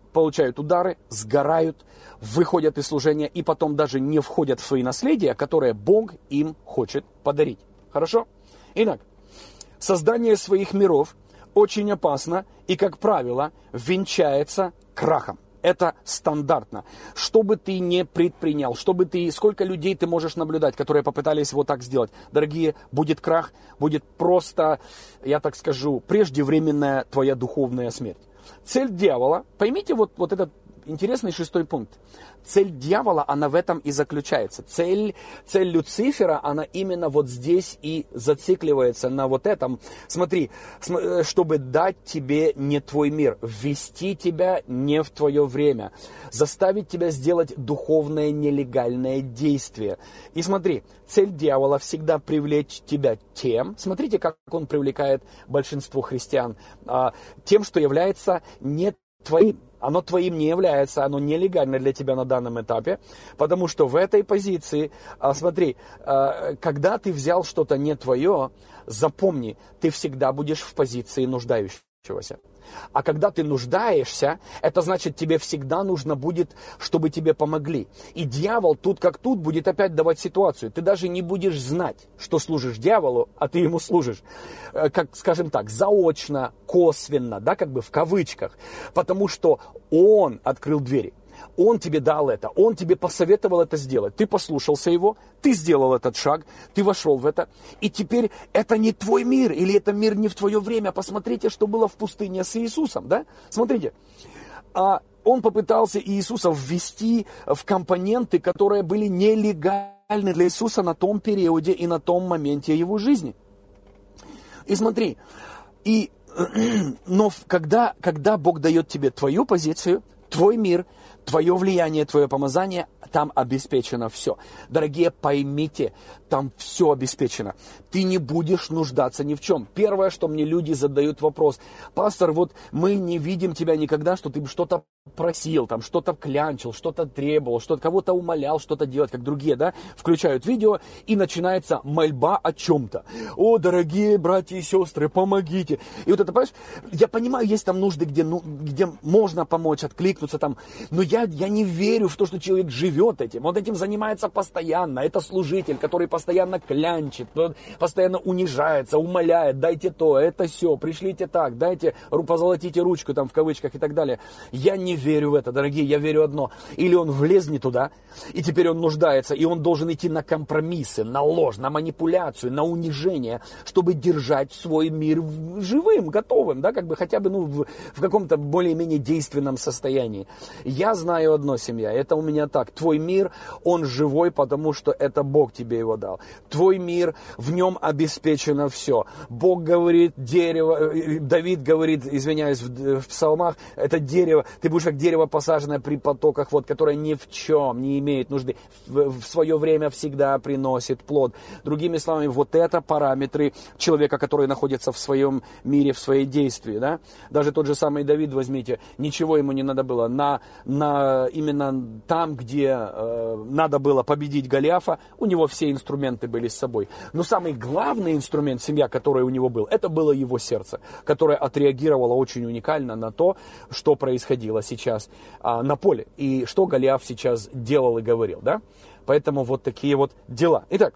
получают удары, сгорают, выходят из служения и потом даже не входят в свои наследия, которые Бог им хочет подарить. Хорошо? Итак, создание своих миров очень опасно и, как правило, венчается крахом. Это стандартно. Что бы ты ни предпринял, что бы ты, сколько людей ты можешь наблюдать, которые попытались вот так сделать. Дорогие, будет крах, будет просто, я так скажу, преждевременная твоя духовная смерть. Цель дьявола, поймите вот, вот этот интересный шестой пункт. Цель дьявола, она в этом и заключается. Цель, цель Люцифера, она именно вот здесь и зацикливается на вот этом. Смотри, чтобы дать тебе не твой мир, ввести тебя не в твое время, заставить тебя сделать духовное нелегальное действие. И смотри, цель дьявола всегда привлечь тебя тем, смотрите, как он привлекает большинство христиан, тем, что является не твоим. Оно твоим не является, оно нелегально для тебя на данном этапе, потому что в этой позиции, смотри, когда ты взял что-то не твое, запомни, ты всегда будешь в позиции нуждающегося. А когда ты нуждаешься, это значит, тебе всегда нужно будет, чтобы тебе помогли. И дьявол тут как тут будет опять давать ситуацию. Ты даже не будешь знать, что служишь дьяволу, а ты ему служишь. Как, скажем так, заочно, косвенно, да, как бы в кавычках. Потому что он открыл двери. Он тебе дал это, он тебе посоветовал это сделать. Ты послушался его, ты сделал этот шаг, ты вошел в это. И теперь это не твой мир, или это мир не в твое время. Посмотрите, что было в пустыне с Иисусом, да? Смотрите. А он попытался Иисуса ввести в компоненты, которые были нелегальны для Иисуса на том периоде и на том моменте его жизни. И смотри, и, но когда, когда Бог дает тебе твою позицию, твой мир, твое влияние, твое помазание, там обеспечено все. Дорогие, поймите, там все обеспечено. Ты не будешь нуждаться ни в чем. Первое, что мне люди задают вопрос: пастор, вот мы не видим тебя никогда, что ты что-то просил, там что-то клянчил, что-то требовал, что-то кого-то умолял что-то делать, как другие, да, включают видео, и начинается мольба о чем-то. О, дорогие братья и сестры, помогите. И вот это, понимаешь, я понимаю, есть там нужды, где, ну, где можно помочь, откликнуться там, но я, я не верю в то, что человек живет этим. Он этим занимается постоянно. Это служитель, который постоянно клянчит, постоянно унижается, умоляет, дайте то, это все, пришлите так, дайте, позолотите ручку там в кавычках и так далее. Я не верю в это, дорогие, я верю одно. Или он влезнет туда, и теперь он нуждается, и он должен идти на компромиссы, на ложь, на манипуляцию, на унижение, чтобы держать свой мир живым, готовым, да, как бы хотя бы, ну, в, в каком-то более-менее действенном состоянии. Я знаю одно, семья, это у меня так. Твой мир, он живой, потому что это Бог тебе его дал. Твой мир, в нем обеспечено все. Бог говорит, дерево, Давид говорит, извиняюсь, в, в псалмах, это дерево, ты будешь как дерево, посаженное при потоках вод, которое ни в чем не имеет нужды, в, в свое время всегда приносит плод. Другими словами, вот это параметры человека, который находится в своем мире, в своей действии, да? Даже тот же самый Давид, возьмите, ничего ему не надо было. На, на, именно там, где э, надо было победить Голиафа, у него все инструменты были с собой. Но самый главный инструмент, семья, который у него был, это было его сердце, которое отреагировало очень уникально на то, что происходило сейчас а, на поле. И что Голиаф сейчас делал и говорил, да? Поэтому вот такие вот дела. Итак,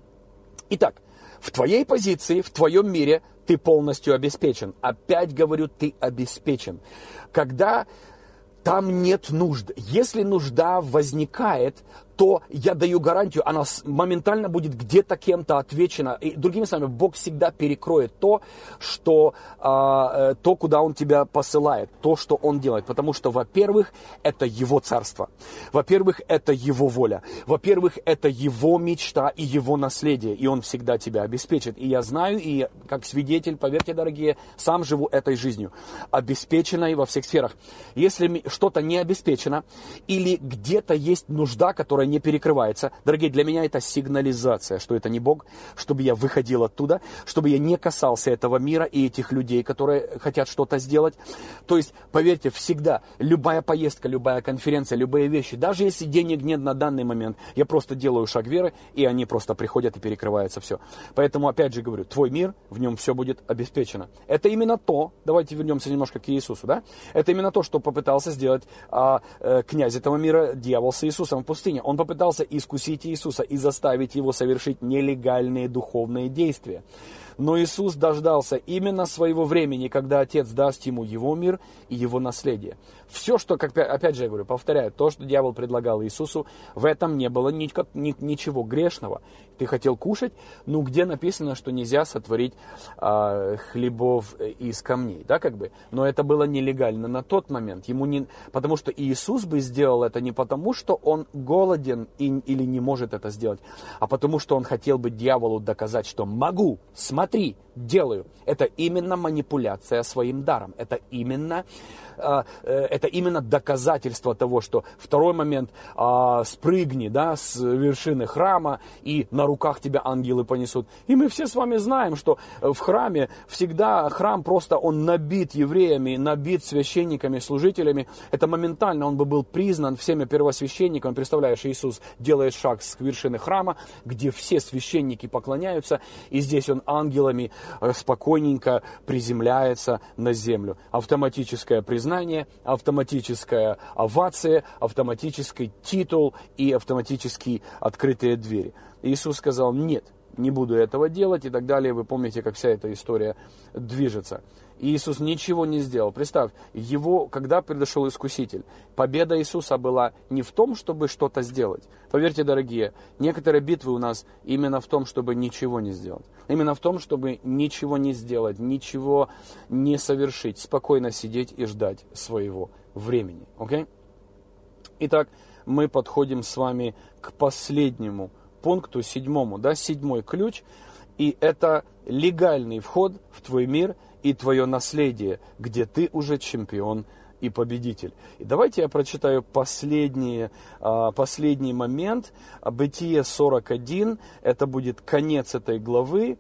итак, в твоей позиции, в твоем мире ты полностью обеспечен. Опять говорю, ты обеспечен. Когда там нет нужд. Если нужда возникает, то я даю гарантию, она моментально будет где-то кем-то отвечена. И другими словами, Бог всегда перекроет то, что, э, то, куда Он тебя посылает, то, что Он делает. Потому что, во-первых, это Его царство. Во-первых, это Его воля. Во-первых, это Его мечта и Его наследие. И Он всегда тебя обеспечит. И я знаю, и как свидетель, поверьте, дорогие, сам живу этой жизнью. Обеспеченной во всех сферах. Если что-то не обеспечено, или где-то есть нужда, которая не перекрывается. Дорогие, для меня это сигнализация, что это не Бог, чтобы я выходил оттуда, чтобы я не касался этого мира и этих людей, которые хотят что-то сделать. То есть, поверьте, всегда, любая поездка, любая конференция, любые вещи, даже если денег нет на данный момент, я просто делаю шаг веры, и они просто приходят и перекрывается все. Поэтому, опять же говорю, твой мир, в нем все будет обеспечено. Это именно то, давайте вернемся немножко к Иисусу, да? Это именно то, что попытался сделать а, а, князь этого мира, дьявол, с Иисусом в пустыне. Он попытался искусить Иисуса и заставить его совершить нелегальные духовные действия. Но Иисус дождался именно своего времени, когда Отец даст ему его мир и его наследие. Все, что, как, опять же я говорю, повторяю, то, что дьявол предлагал Иисусу, в этом не было ни, ни, ничего грешного. Ты хотел кушать, ну где написано, что нельзя сотворить а, хлебов из камней, да, как бы. Но это было нелегально на тот момент. Ему не, потому что Иисус бы сделал это не потому, что он голоден и, или не может это сделать, а потому что он хотел бы дьяволу доказать, что могу, смотри, делаю. Это именно манипуляция своим даром. Это именно, э, это именно доказательство того, что второй момент, э, спрыгни, да, с вершины храма, и на руках тебя ангелы понесут. И мы все с вами знаем, что в храме всегда храм просто он набит евреями, набит священниками, служителями. Это моментально он бы был признан всеми первосвященниками. Представляешь, Иисус делает шаг с вершины храма, где все священники поклоняются, и здесь он ангелами спокойненько приземляется на землю. Автоматическое признание, автоматическая овация, автоматический титул и автоматически открытые двери. Иисус сказал: нет, не буду этого делать и так далее. Вы помните, как вся эта история движется. И Иисус ничего не сделал. Представь, его, когда пришел Искуситель, победа Иисуса была не в том, чтобы что-то сделать. Поверьте, дорогие, некоторые битвы у нас именно в том, чтобы ничего не сделать. Именно в том, чтобы ничего не сделать, ничего не совершить, спокойно сидеть и ждать своего времени. Окей? Итак, мы подходим с вами к последнему пункту, седьмому, да, седьмой ключ. И это легальный вход в твой мир и твое наследие, где ты уже чемпион и победитель. И давайте я прочитаю последний, последний момент. Бытие сорок один, это будет конец этой главы.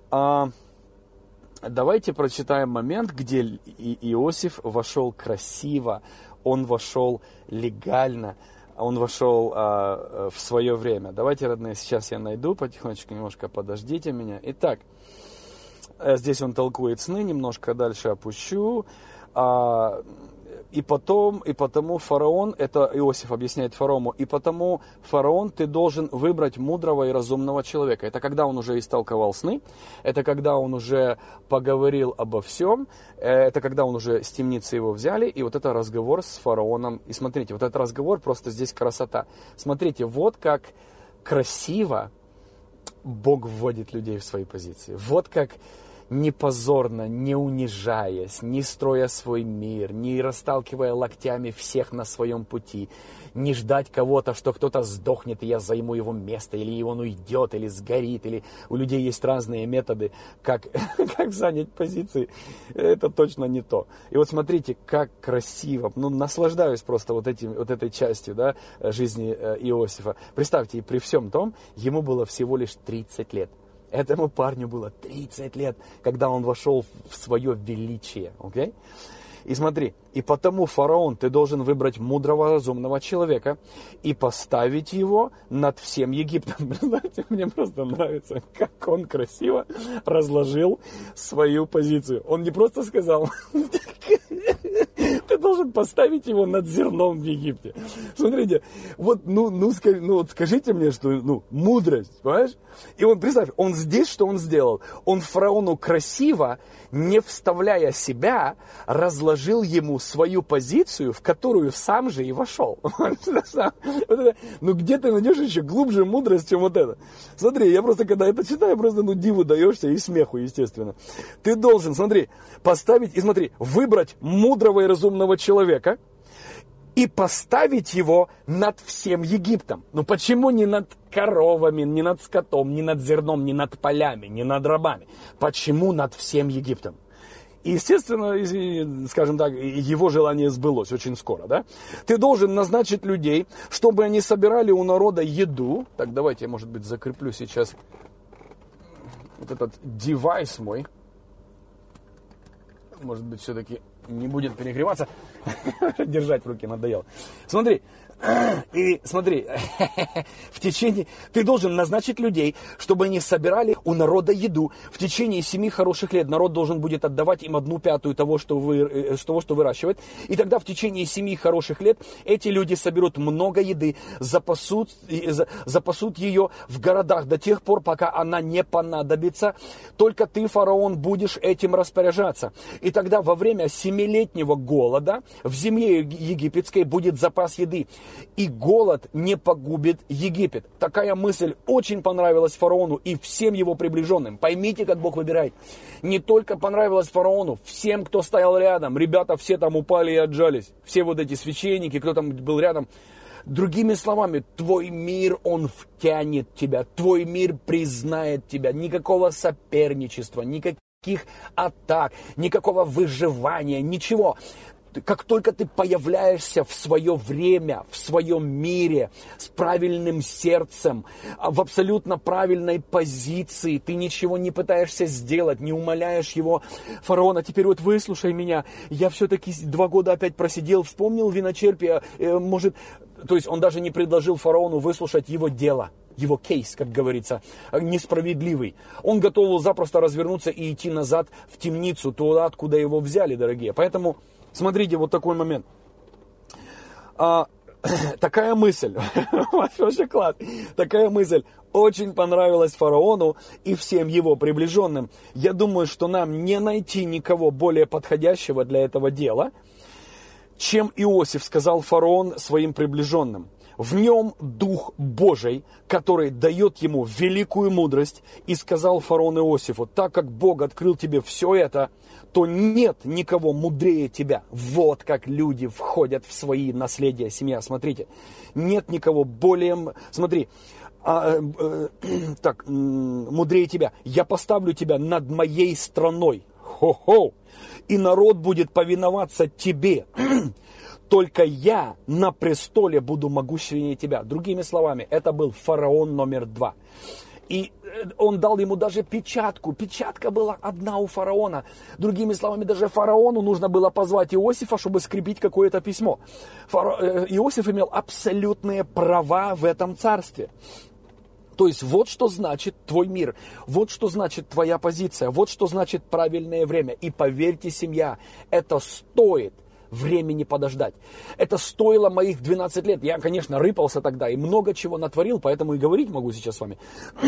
Давайте прочитаем момент, где Иосиф вошел красиво, он вошел легально, он вошел а, в свое время. Давайте, родные, сейчас я найду, потихонечку, немножко подождите меня. Итак, здесь он толкует сны, немножко дальше опущу. А, и потом, и потому фараон, это Иосиф объясняет фараону, и потому, фараон, ты должен выбрать мудрого и разумного человека. Это когда он уже истолковал сны, это когда он уже поговорил обо всем, это когда он уже с темницы его взяли, и вот это разговор с фараоном. И смотрите, вот этот разговор, просто здесь красота. Смотрите, вот как красиво Бог вводит людей в свои позиции. Вот как не позорно, не унижаясь, не строя свой мир, не расталкивая локтями всех на своем пути, не ждать кого-то, что кто-то сдохнет, и я займу его место, или он уйдет, или сгорит, или у людей есть разные методы, как, как занять позиции. Это точно не то. И вот смотрите, как красиво, ну, наслаждаюсь просто вот, этим, вот этой частью, да, жизни Иосифа. Представьте, и при всем том, ему было всего лишь тридцать лет. Этому парню было тридцать лет, когда он вошел в свое величие. Okay? И смотри, и потому, фараон, ты должен выбрать мудрого, разумного человека и поставить его над всем Египтом. Знаете, мне просто нравится, как он красиво разложил свою позицию. Он не просто сказал: ты должен поставить его над зерном в Египте. Смотрите, вот, ну, ну, скажи, ну вот скажите мне, что, ну, мудрость, понимаешь? И он, представь, он здесь, что он сделал? Он фараону красиво, не вставляя себя, разложил ему свою позицию, в которую сам же и вошел. Ну, где ты найдешь еще глубже мудрость, чем вот это? Смотри, я просто, когда это читаю, просто, ну, диву даешься и смеху, естественно. Ты должен, смотри, поставить, и смотри, выбрать мудрого и разумного человека и поставить его над всем Египтом. Ну, почему не над коровами, не над скотом, не над зерном, не над полями, не над рабами? Почему над всем Египтом? И, естественно, извини, скажем так, его желание сбылось очень скоро, да? Ты должен назначить людей, чтобы они собирали у народа еду. Так, давайте я, может быть, закреплю сейчас вот этот девайс мой. Может быть, все-таки не будет перегреваться. Держать в руке надоело. Смотри. И смотри, в течение... Ты должен назначить людей, чтобы они собирали у народа еду. В течение семи хороших лет народ должен будет отдавать им одну пятую того, что, вы, того, что выращивает. И тогда в течение семи хороших лет эти люди соберут много еды, запасут, запасут ее в городах до тех пор, пока она не понадобится. Только ты, фараон, будешь этим распоряжаться. И тогда во время семилетнего голода в земле египетской будет запас еды. И голод не погубит Египет. Такая мысль очень понравилась фараону и всем его приближенным. Поймите, как Бог выбирает. Не только понравилось фараону, всем, кто стоял рядом. Ребята все там упали и отжались. Все вот эти священники, кто там был рядом. Другими словами, твой мир, он втянет тебя. Твой мир признает тебя. Никакого соперничества, никаких атак, никакого выживания, ничего. Как только ты появляешься в свое время, в своем мире, с правильным сердцем, в абсолютно правильной позиции, ты ничего не пытаешься сделать, не умоляешь его, фараона, теперь вот выслушай меня, я все-таки два года опять просидел, вспомнил виночерпие, может... То есть он даже не предложил фараону выслушать его дело. Его кейс, как говорится, несправедливый. Он готов был запросто развернуться и идти назад в темницу, туда, откуда его взяли, дорогие. Поэтому... Смотрите, вот такой момент. А, такая мысль, вообще класс, такая мысль очень понравилась фараону и всем его приближенным. Я думаю, что нам не найти никого более подходящего для этого дела, чем Иосиф, сказал фараон своим приближенным. В нем Дух Божий, который дает ему великую мудрость, и сказал фараон Иосифу, так как Бог открыл тебе все это, то нет никого мудрее тебя. Вот как люди входят в свои наследия, семья. Смотрите, нет никого более... Смотри, а, э, так, мудрее тебя. Я поставлю тебя над моей страной. Хо-хо! И народ будет повиноваться тебе. Только я на престоле буду могущественнее тебя. Другими словами, это был фараон номер два. И он дал ему даже печатку. Печатка была одна у фараона. Другими словами, даже фараону нужно было позвать Иосифа, чтобы скрепить какое-то письмо. Фара... Иосиф имел абсолютные права в этом царстве. То есть вот что значит твой мир, вот что значит твоя позиция, вот что значит правильное время. И поверьте, семья, это стоит времени подождать. Это стоило моих двенадцать лет. Я, конечно, рыпался тогда и много чего натворил, поэтому и говорить могу сейчас с вами.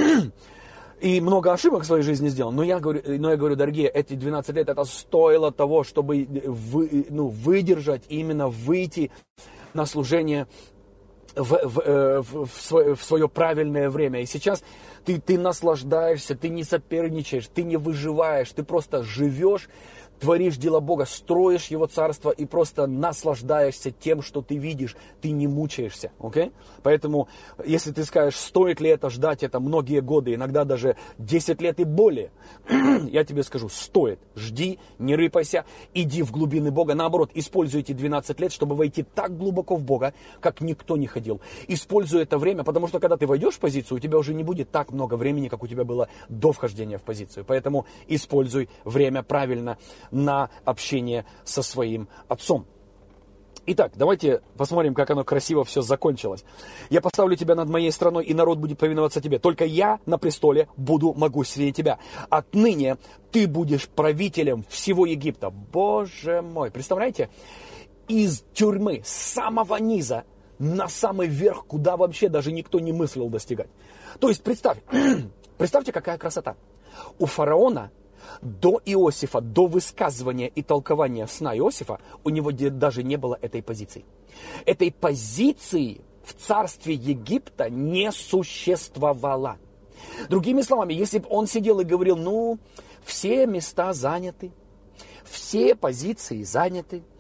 И много ошибок в своей жизни сделал. Но я говорю, но я говорю, дорогие, эти двенадцать лет, это стоило того, чтобы вы, ну, выдержать, именно выйти на служение в, в, в, в, свое, в свое правильное время. И сейчас ты, ты наслаждаешься, ты не соперничаешь, ты не выживаешь, ты просто живешь, творишь дела Бога, строишь Его царство и просто наслаждаешься тем, что ты видишь, ты не мучаешься, окей? Поэтому, если ты скажешь, стоит ли это ждать, это многие годы, иногда даже десять лет и более, я тебе скажу, стоит. Жди, не рыпайся, иди в глубины Бога. Наоборот, используй эти двенадцать лет, чтобы войти так глубоко в Бога, как никто не ходил. Используй это время, потому что когда ты войдешь в позицию, у тебя уже не будет так много времени, как у тебя было до вхождения в позицию. Поэтому используй время правильно, на общение со своим отцом. Итак, давайте посмотрим, как оно красиво все закончилось. Я поставлю тебя над моей страной, и народ будет повиноваться тебе. Только я на престоле буду могущественнее тебя. Отныне ты будешь правителем всего Египта. Боже мой, представляете? Из тюрьмы, с самого низа, на самый верх, куда вообще даже никто не мыслил достигать. То есть, представь, представьте, какая красота. У фараона до Иосифа, до высказывания и толкования сна Иосифа, у него даже не было этой позиции. Этой позиции в царстве Египта не существовало. Другими словами, если бы он сидел и говорил, ну, все места заняты, все позиции заняты,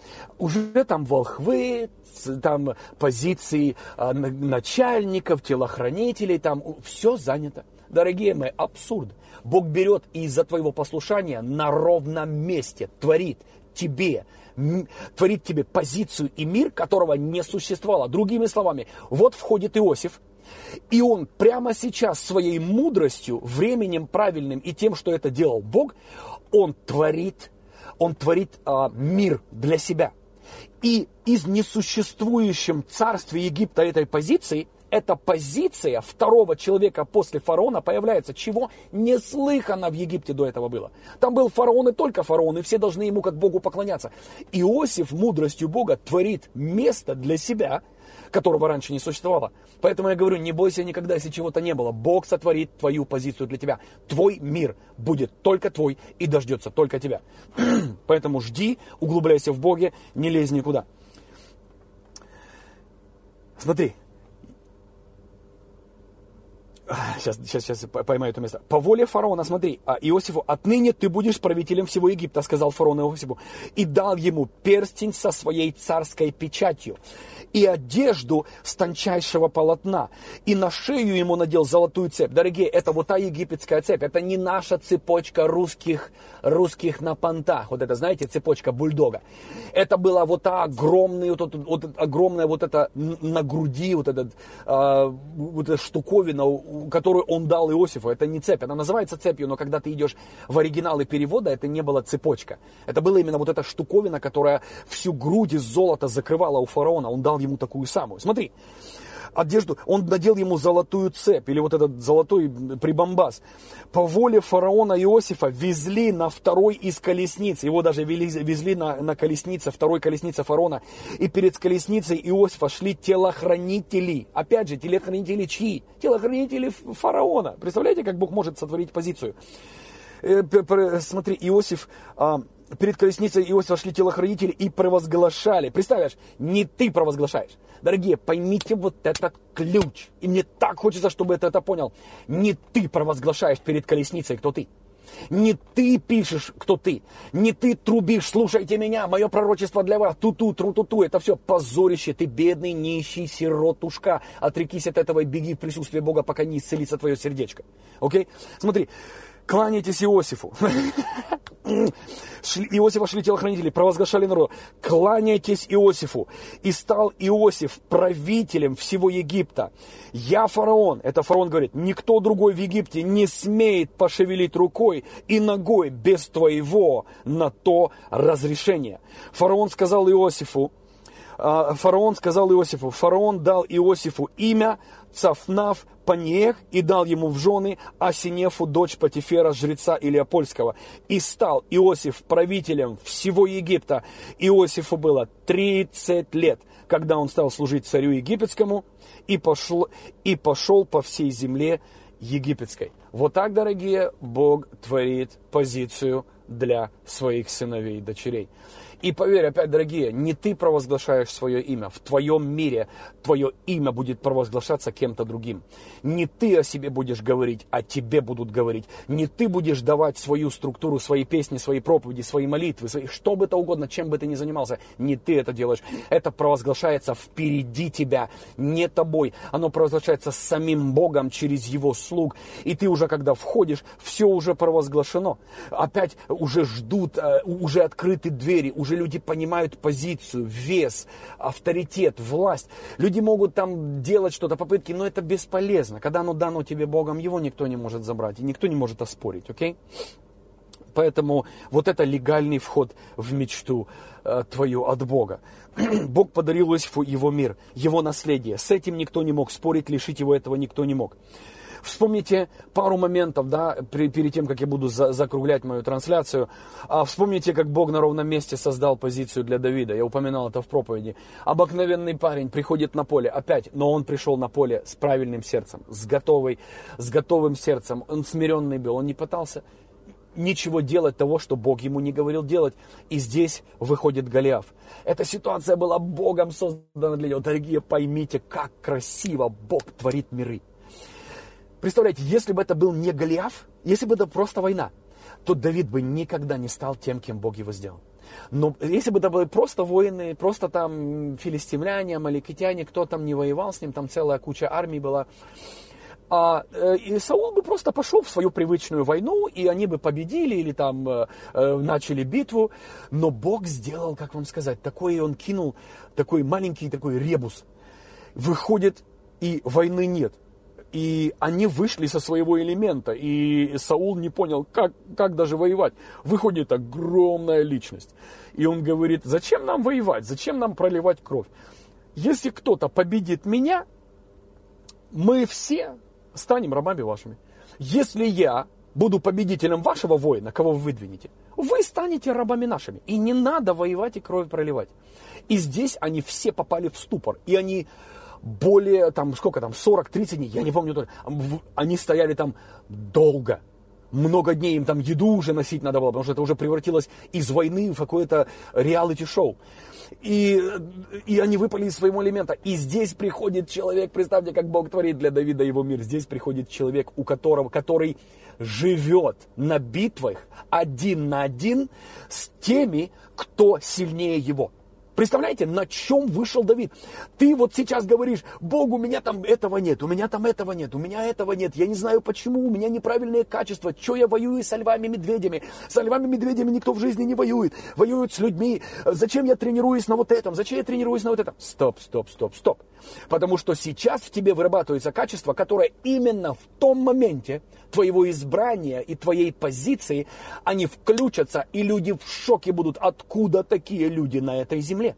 Уже там волхвы, там позиции а, начальников, телохранителей, там все занято. Дорогие мои, абсурд. Бог берет и из-за твоего послушания на ровном месте творит тебе, творит тебе позицию и мир, которого не существовало. Другими словами, вот входит Иосиф, и он прямо сейчас своей мудростью, временем правильным и тем, что это делал Бог, он творит, он творит а, мир для себя. И из несуществующем царстве Египта этой позиции, эта позиция второго человека после фараона появляется, чего неслыханно в Египте до этого было. Там был фараон и только фараон, и все должны ему как Богу поклоняться. Иосиф мудростью Бога творит место для себя, которого раньше не существовало. Поэтому я говорю, не бойся никогда, если чего-то не было. Бог сотворит твою позицию для тебя. Твой мир будет только твой и дождется только тебя. Поэтому жди, углубляйся в Боге, не лезь никуда. Смотри. Сейчас, сейчас, сейчас поймаю это место. По воле фараона, смотри, Иосифу, отныне ты будешь правителем всего Египта, сказал фараон Иосифу, и дал ему перстень со своей царской печатью, и одежду с тончайшего полотна, и на шею ему надел золотую цепь. Дорогие, это вот та египетская цепь, это не наша цепочка русских, русских на понтах, вот это, знаете, цепочка бульдога. Это была вот та огромная, вот, вот, вот, огромная вот эта на груди, вот эта, э, вот эта штуковина, которую он дал Иосифу. Это не цепь, она называется цепью, но когда ты идешь в оригиналы перевода, это не была цепочка. Это была именно вот эта штуковина, которая всю грудь из золота закрывала у фараона. Он дал ему такую самую. Смотри, одежду, он надел ему золотую цепь, или вот этот золотой прибамбас. По воле фараона Иосифа везли на второй из колесниц, его даже вели, везли на, на колеснице, второй колеснице фараона, и перед колесницей Иосифа шли телохранители. Опять же, телохранители чьи? Телохранители фараона. Представляете, как Бог может сотворить позицию? Смотри, Иосиф... Перед колесницей Иосифа шли телохранители и провозглашали. Представляешь, не ты провозглашаешь. Дорогие, поймите вот этот ключ. И мне так хочется, чтобы ты это понял. Не ты провозглашаешь перед колесницей, кто ты. Не ты пишешь, кто ты. Не ты трубишь, слушайте меня, мое пророчество для вас. Ту-ту, тру-ту-ту. Это все позорище. Ты бедный, нищий, сиротушка. Отрекись от этого и беги в присутствие Бога, пока не исцелится твое сердечко. Окей? Смотри. Кланяйтесь Иосифу. Иосифа шли телохранители, провозглашали народ. Кланяйтесь Иосифу. И стал Иосиф правителем всего Египта. Я фараон, это фараон говорит, никто другой в Египте не смеет пошевелить рукой и ногой без твоего на то разрешения. Фараон сказал Иосифу, Фараон сказал Иосифу, фараон дал Иосифу имя Цафнаф Панех и дал ему в жены Асинефу, дочь Потифера, жреца Илиопольского. И стал Иосиф правителем всего Египта. Иосифу было тридцать лет, когда он стал служить царю египетскому и пошел, и пошел по всей земле египетской. Вот так, дорогие, Бог творит позицию для своих сыновей и дочерей. И поверь, опять, дорогие, не ты провозглашаешь свое имя. В твоем мире твое имя будет провозглашаться кем-то другим. Не ты о себе будешь говорить, а тебе будут говорить. Не ты будешь давать свою структуру, свои песни, свои проповеди, свои молитвы, свои, что бы то угодно, чем бы ты ни занимался. Не ты это делаешь. Это провозглашается впереди тебя, не тобой. Оно провозглашается самим Богом через Его слуг. И ты уже, когда входишь, все уже провозглашено. Опять уже ждут, уже открыты двери, уже люди понимают позицию, вес, авторитет, власть. Люди могут там делать что-то, попытки, но это бесполезно. Когда оно дано тебе Богом, его никто не может забрать, и никто не может оспорить, окей? Поэтому вот это легальный вход в мечту э, твою от Бога. Бог подарил Иосифу его мир, его наследие. С этим никто не мог спорить, лишить его этого никто не мог. Вспомните пару моментов, да, при, перед тем, как я буду за, закруглять мою трансляцию. А, вспомните, как Бог на ровном месте создал позицию для Давида. Я упоминал это в проповеди. Обыкновенный парень приходит на поле опять, но он пришел на поле с правильным сердцем, с, готовой, с готовым сердцем. Он смиренный был, он не пытался ничего делать того, что Бог ему не говорил делать. И здесь выходит Голиаф. Эта ситуация была Богом создана для него. Дорогие, поймите, как красиво Бог творит миры. Представляете, если бы это был не Голиаф, если бы это просто война, то Давид бы никогда не стал тем, кем Бог его сделал. Но если бы это были просто воины, просто там филистимляне, амаликитяне, кто там не воевал с ним, там целая куча армий была. А э, и Саул бы просто пошел в свою привычную войну, и они бы победили или там э, э, начали битву. Но Бог сделал, как вам сказать, такой, он кинул такой маленький такой ребус. Выходит, и войны нет. И они вышли со своего элемента, и Саул не понял, как, как даже воевать. Выходит огромная личность. И он говорит, зачем нам воевать, зачем нам проливать кровь? Если кто-то победит меня, мы все станем рабами вашими. Если я буду победителем вашего воина, кого вы выдвинете, вы станете рабами нашими. И не надо воевать и кровь проливать. И здесь они все попали в ступор. И они более, там, сколько там, сорок-тридцать дней, я не помню тоже, они стояли там долго. Много дней им там еду уже носить надо было, потому что это уже превратилось из войны в какое-то реалити-шоу. И, и они выпали из своего элемента. И здесь приходит человек, представьте, как Бог творит для Давида его мир. Здесь приходит человек, у которого, который живет на битвах один на один с теми, кто сильнее его. Представляете, на чем вышел Давид? Ты вот сейчас говоришь, Бог, у меня там этого нет, у меня там этого нет, у меня этого нет. Я не знаю почему, у меня неправильные качества. Че я воюю со львами-медведями? Со львами-медведями никто в жизни не воюет. Воюют с людьми. Зачем я тренируюсь на вот этом? Зачем я тренируюсь на вот этом? Стоп, стоп, стоп, стоп. Потому что сейчас в тебе вырабатывается качество, которое именно в том моменте твоего избрания и твоей позиции, они включатся, и люди в шоке будут, откуда такие люди на этой земле.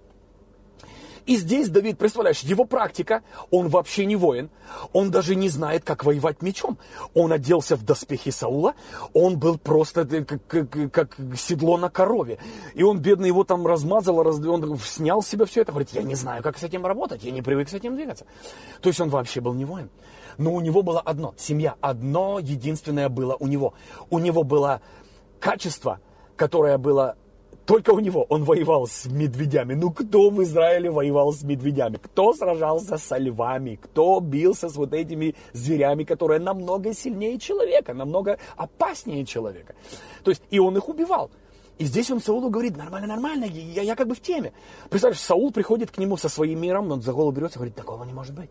И здесь Давид, представляешь, его практика, он вообще не воин, он даже не знает, как воевать мечом. Он оделся в доспехи Саула, он был просто как, как, как седло на корове. И он, бедный, его там размазал, раз, он снял с себя все это, говорит, я не знаю, как с этим работать, я не привык с этим двигаться. То есть он вообще был не воин. Но у него было одно, семья, одно единственное было у него. У него было качество, которое было только у него. Он воевал с медведями. Ну кто в Израиле воевал с медведями? Кто сражался со львами? Кто бился с вот этими зверями, которые намного сильнее человека, намного опаснее человека? То есть и он их убивал. И здесь он Саулу говорит, нормально, нормально, я, я как бы в теме. Представляешь, Саул приходит к нему со своим миром, он за голову берется и говорит, такого не может быть.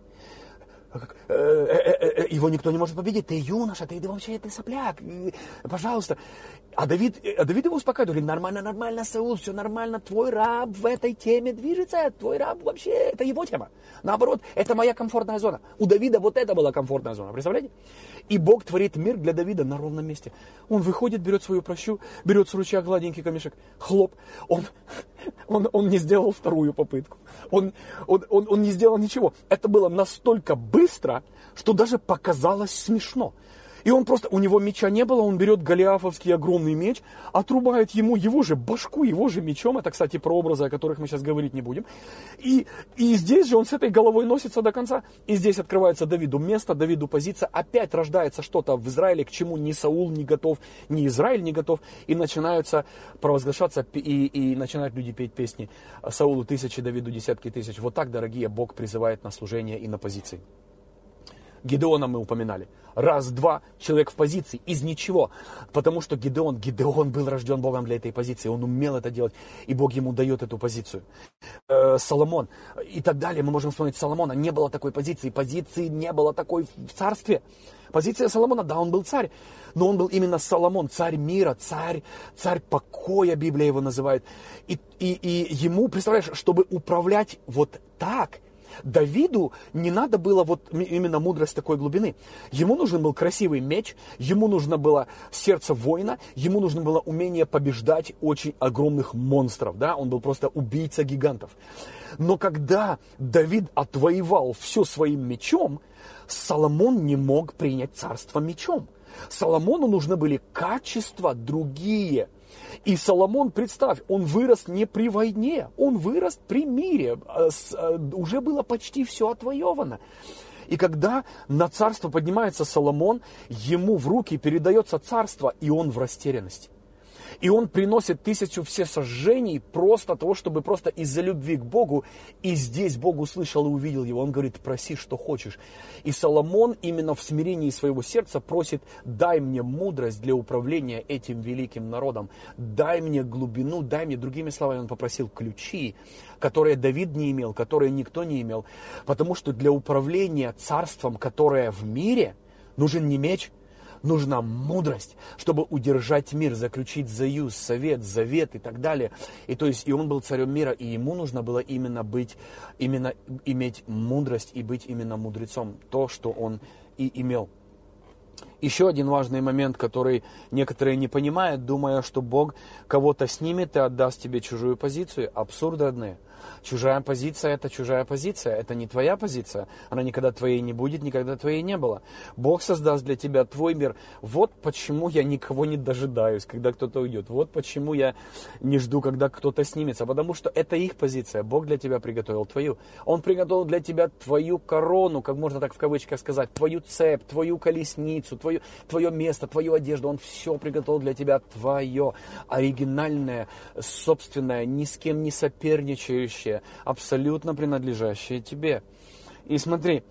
Его никто не может победить, ты юноша, ты, ты вообще ты сопляк, пожалуйста. А Давид, а Давид его успокаивает, говорит, нормально, нормально, Саул, все нормально, твой раб в этой теме движется, твой раб вообще, это его тема. Наоборот, это моя комфортная зона. У Давида вот это была комфортная зона, представляете? И Бог творит мир для Давида на ровном месте. Он выходит, берет свою прощу, берет с ручья гладенький камешек, хлоп, он, он, он не сделал вторую попытку, он, он, он, он не сделал ничего. Это было настолько быстро, что даже показалось смешно. И он просто, у него меча не было, он берет голиафовский огромный меч, отрубает ему его же башку, его же мечом. Это, кстати, прообразы, о которых мы сейчас говорить не будем. И, и здесь же он с этой головой носится до конца. И здесь открывается Давиду место, Давиду позиция. Опять рождается что-то в Израиле, к чему ни Саул не готов, ни Израиль не готов. И начинаются провозглашаться, и, и начинают люди петь песни. Саулу тысячи, Давиду десятки тысяч. Вот так, дорогие, Бог призывает на служение и на позиции. Гидеона мы упоминали. Раз, два, человек в позиции, из ничего. Потому что Гидеон, Гидеон был рожден Богом для этой позиции. Он умел это делать, и Бог ему дает эту позицию. Э, Соломон и так далее. Мы можем вспомнить Соломона. Не было такой позиции. Позиции не было такой в царстве. Позиция Соломона, да, он был царь. Но он был именно Соломон, царь мира, царь, царь покоя, Библия его называет. И, и, и ему, представляешь, чтобы управлять вот так, Давиду не надо было вот именно мудрость такой глубины. Ему нужен был красивый меч, ему нужно было сердце воина, ему нужно было умение побеждать очень огромных монстров. Да? Он был просто убийца гигантов. Но когда Давид отвоевал все своим мечом, Соломон не мог принять царство мечом. Соломону нужны были качества другие. И Соломон, представь, он вырос не при войне, он вырос при мире, уже было почти все отвоевано. И когда на царство поднимается Соломон, ему в руки передается царство, и он в растерянности. И он приносит тысячу всесожжений просто того, чтобы просто из-за любви к Богу. И здесь Бог услышал и увидел его. Он говорит, проси, что хочешь. И Соломон именно в смирении своего сердца просит, дай мне мудрость для управления этим великим народом. Дай мне глубину, дай мне, другими словами, он попросил ключи, которые Давид не имел, которые никто не имел. Потому что для управления царством, которое в мире, нужен не меч, нужна мудрость, чтобы удержать мир, заключить союз, совет, завет и так далее. И то есть и он был царем мира, и ему нужно было именно быть, именно иметь мудрость и быть именно мудрецом. То, что он и имел. Еще один важный момент, который некоторые не понимают, думая, что Бог кого-то снимет и отдаст тебе чужую позицию. Абсурд родные. Чужая позиция – это чужая позиция, это не твоя позиция. Она никогда твоей не будет, никогда твоей не было. Бог создаст для тебя твой мир. Вот почему я никого не дожидаюсь, когда кто-то уйдет. Вот почему я не жду, когда кто-то снимется. Потому что это их позиция. Бог для тебя приготовил твою. Он приготовил для тебя твою корону, как можно так в кавычках сказать, твою цепь, твою колесницу, твою, твое место, твою одежду. Он все приготовил для тебя твое. Оригинальное, собственное, ни с кем не соперничающее, абсолютно принадлежащее тебе. И смотри,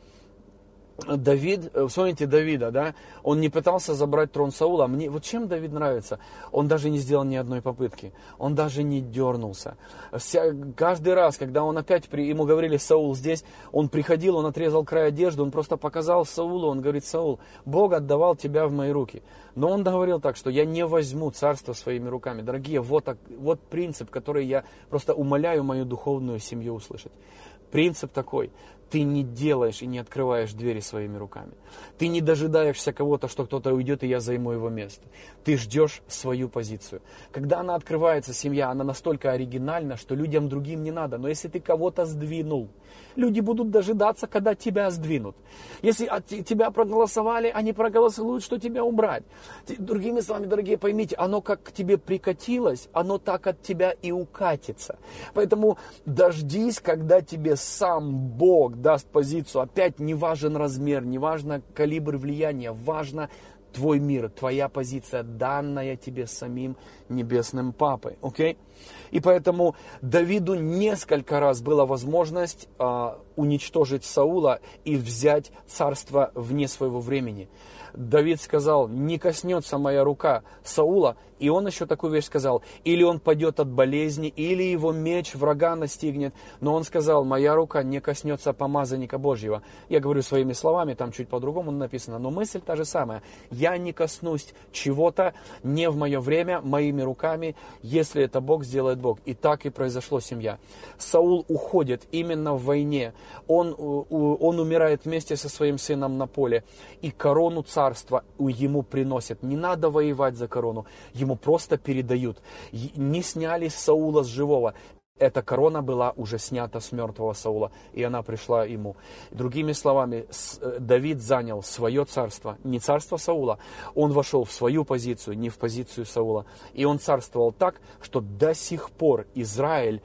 Давид, вспомните Давида, да, он не пытался забрать трон Саула. Мне, вот чем Давид нравится? Он даже не сделал ни одной попытки. Он даже не дернулся. Вся, каждый раз, когда он опять, при, ему говорили, Саул здесь, он приходил, он отрезал край одежды, он просто показал Саулу, он говорит, Саул, Бог отдавал тебя в мои руки. Но он договорил так, что я не возьму царство своими руками. Дорогие, вот, так, вот принцип, который я просто умоляю мою духовную семью услышать. Принцип такой. Ты не делаешь и не открываешь двери своими руками. Ты не дожидаешься кого-то, что кто-то уйдет, и я займу его место. Ты ждешь свою позицию. Когда она открывается, семья, она настолько оригинальна, что людям другим не надо. Но если ты кого-то сдвинул, люди будут дожидаться, когда тебя сдвинут. Если от тебя проголосовали, они проголосуют, что тебя убрать. Другими словами, дорогие, поймите, оно как к тебе прикатилось, оно так от тебя и укатится. Поэтому дождись, когда тебе сам Бог даст позицию. Опять не важен размер, не важно калибр влияния, важно твой мир, твоя позиция, данная тебе самим небесным папой. Окей? И поэтому Давиду несколько раз была возможность э, уничтожить Саула и взять царство вне своего времени. Давид сказал, не коснется моя рука Саула, и он еще такую вещь сказал, или он падет от болезни, или его меч врага настигнет, но он сказал, моя рука не коснется помазанника Божьего. Я говорю своими словами, там чуть по-другому написано, но мысль та же самая. Я не коснусь чего-то не в мое время, моими руками, если это Бог, сделает Бог. И так и произошло, семья. Саул уходит именно в войне, он, он умирает вместе со своим сыном на поле, и корону царства ему приносят. Не надо воевать за корону, ему просто передают. Не сняли Саула с живого. Эта корона была уже снята с мертвого Саула, и она пришла ему. Другими словами, Давид занял свое царство, не царство Саула. Он вошел в свою позицию, не в позицию Саула. И он царствовал так, что до сих пор Израиль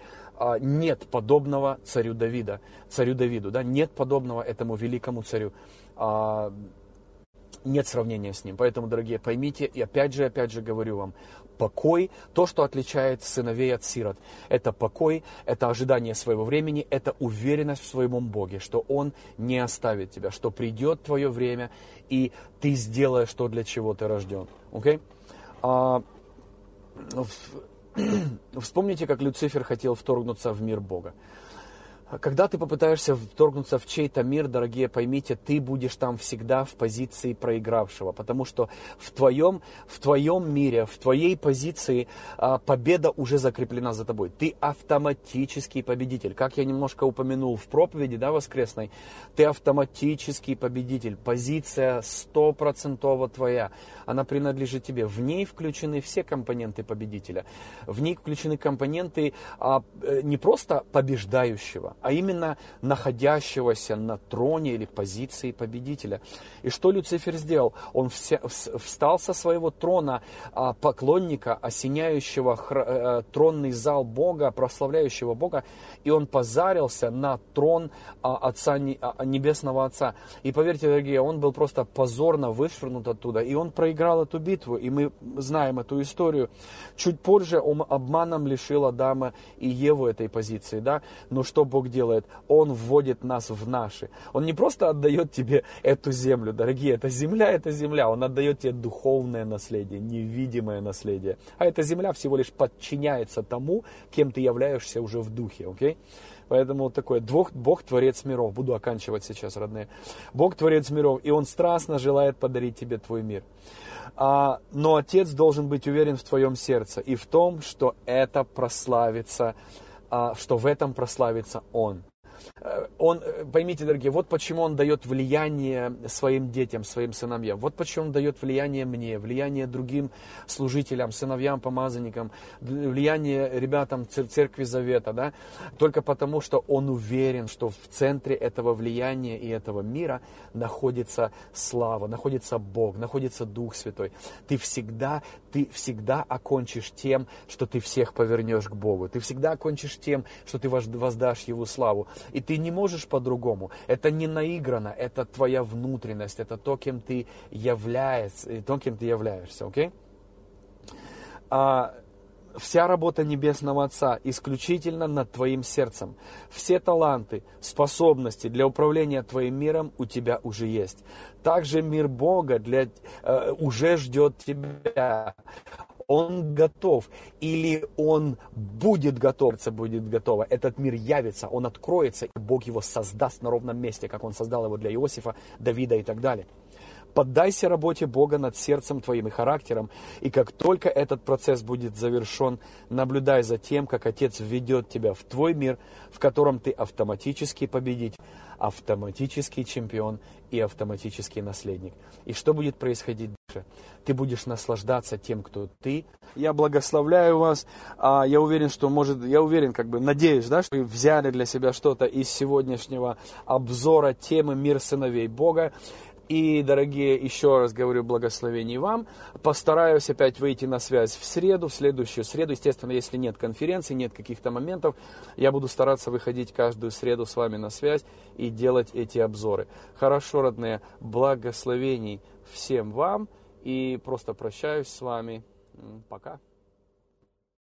нет подобного царю Давида, царю Давиду, да, нет подобного этому великому царю. Нет сравнения с ним. Поэтому, дорогие, поймите, и опять же, опять же говорю вам, покой, то, что отличает сыновей от сирот, это покой, это ожидание своего времени, это уверенность в своем Боге, что Он не оставит тебя, что придет твое время, и ты сделаешь то, для чего ты рожден. Okay? А, вспомните, как Люцифер хотел вторгнуться в мир Бога. Когда ты попытаешься вторгнуться в чей-то мир, дорогие, поймите, ты будешь там всегда в позиции проигравшего, потому что в твоем, в твоем мире, в твоей позиции а, победа уже закреплена за тобой. Ты автоматический победитель. Как я немножко упомянул в проповеди, да, воскресной, ты автоматический победитель. Позиция стопроцентово твоя. Она принадлежит тебе. В ней включены все компоненты победителя. В ней включены компоненты а, не просто побеждающего, а именно находящегося на троне или позиции победителя. И что Люцифер сделал? Он вся, встал со своего трона а, поклонника, осеняющего хра, а, тронный зал Бога, прославляющего Бога, и он позарился на трон а, Отца, а, Небесного Отца. И поверьте, дорогие, он был просто позорно вышвырнут оттуда, и он проиграл эту битву, и мы знаем эту историю. Чуть позже он обманом лишил Адама и Еву этой позиции, да? Но что Бог делает? Он вводит нас в наши. Он не просто отдает тебе эту землю, дорогие, эта земля, это земля. Он отдает тебе духовное наследие, невидимое наследие. А эта земля всего лишь подчиняется тому, кем ты являешься уже в духе, окей? Поэтому вот такой Бог, Бог Творец миров. Буду оканчивать сейчас, родные. Бог Творец миров, и Он страстно желает подарить тебе твой мир. А, но Отец должен быть уверен в твоем сердце и в том, что это прославится, а, что в этом прославится Он. Он, поймите, дорогие, вот почему Он дает влияние своим детям, своим сыновьям. Вот почему Он дает влияние мне, влияние другим служителям, сыновьям, помазанникам, влияние ребятам Церкви Завета, да? Только потому, что Он уверен, что в центре этого влияния и этого мира находится слава, находится Бог, находится Дух Святой. Ты всегда, ты всегда окончишь тем, что ты всех повернешь к Богу. Ты всегда окончишь тем, что ты воздашь Его славу. И ты не можешь по-другому. Это не наиграно, это твоя внутренность, это то, кем ты являешься, то, кем ты являешься, окей? А, вся работа Небесного Отца исключительно над твоим сердцем. Все таланты, способности для управления твоим миром у тебя уже есть. Также мир Бога для, э, уже ждет тебя. Он готов, или он будет готов, сердце будет готово, этот мир явится, он откроется, и Бог его создаст на ровном месте, как он создал его для Иосифа, Давида и так далее. Поддайся работе Бога над сердцем твоим и характером, и как только этот процесс будет завершен, наблюдай за тем, как Отец введет тебя в твой мир, в котором ты автоматический победитель, автоматический чемпион и автоматический наследник. И что будет происходить дальше? Ты будешь наслаждаться тем, кто ты. Я благословляю вас. Я уверен, что может, я уверен, как бы надеюсь, да, что вы взяли для себя что-то из сегодняшнего обзора темы «Мир сыновей Бога». И, дорогие, еще раз говорю, благословений вам. Постараюсь опять выйти на связь в среду, в следующую среду. Естественно, если нет конференции, нет каких-то моментов, я буду стараться выходить каждую среду с вами на связь и делать эти обзоры. Хорошо, родные, благословений всем вам. И просто прощаюсь с вами. Пока.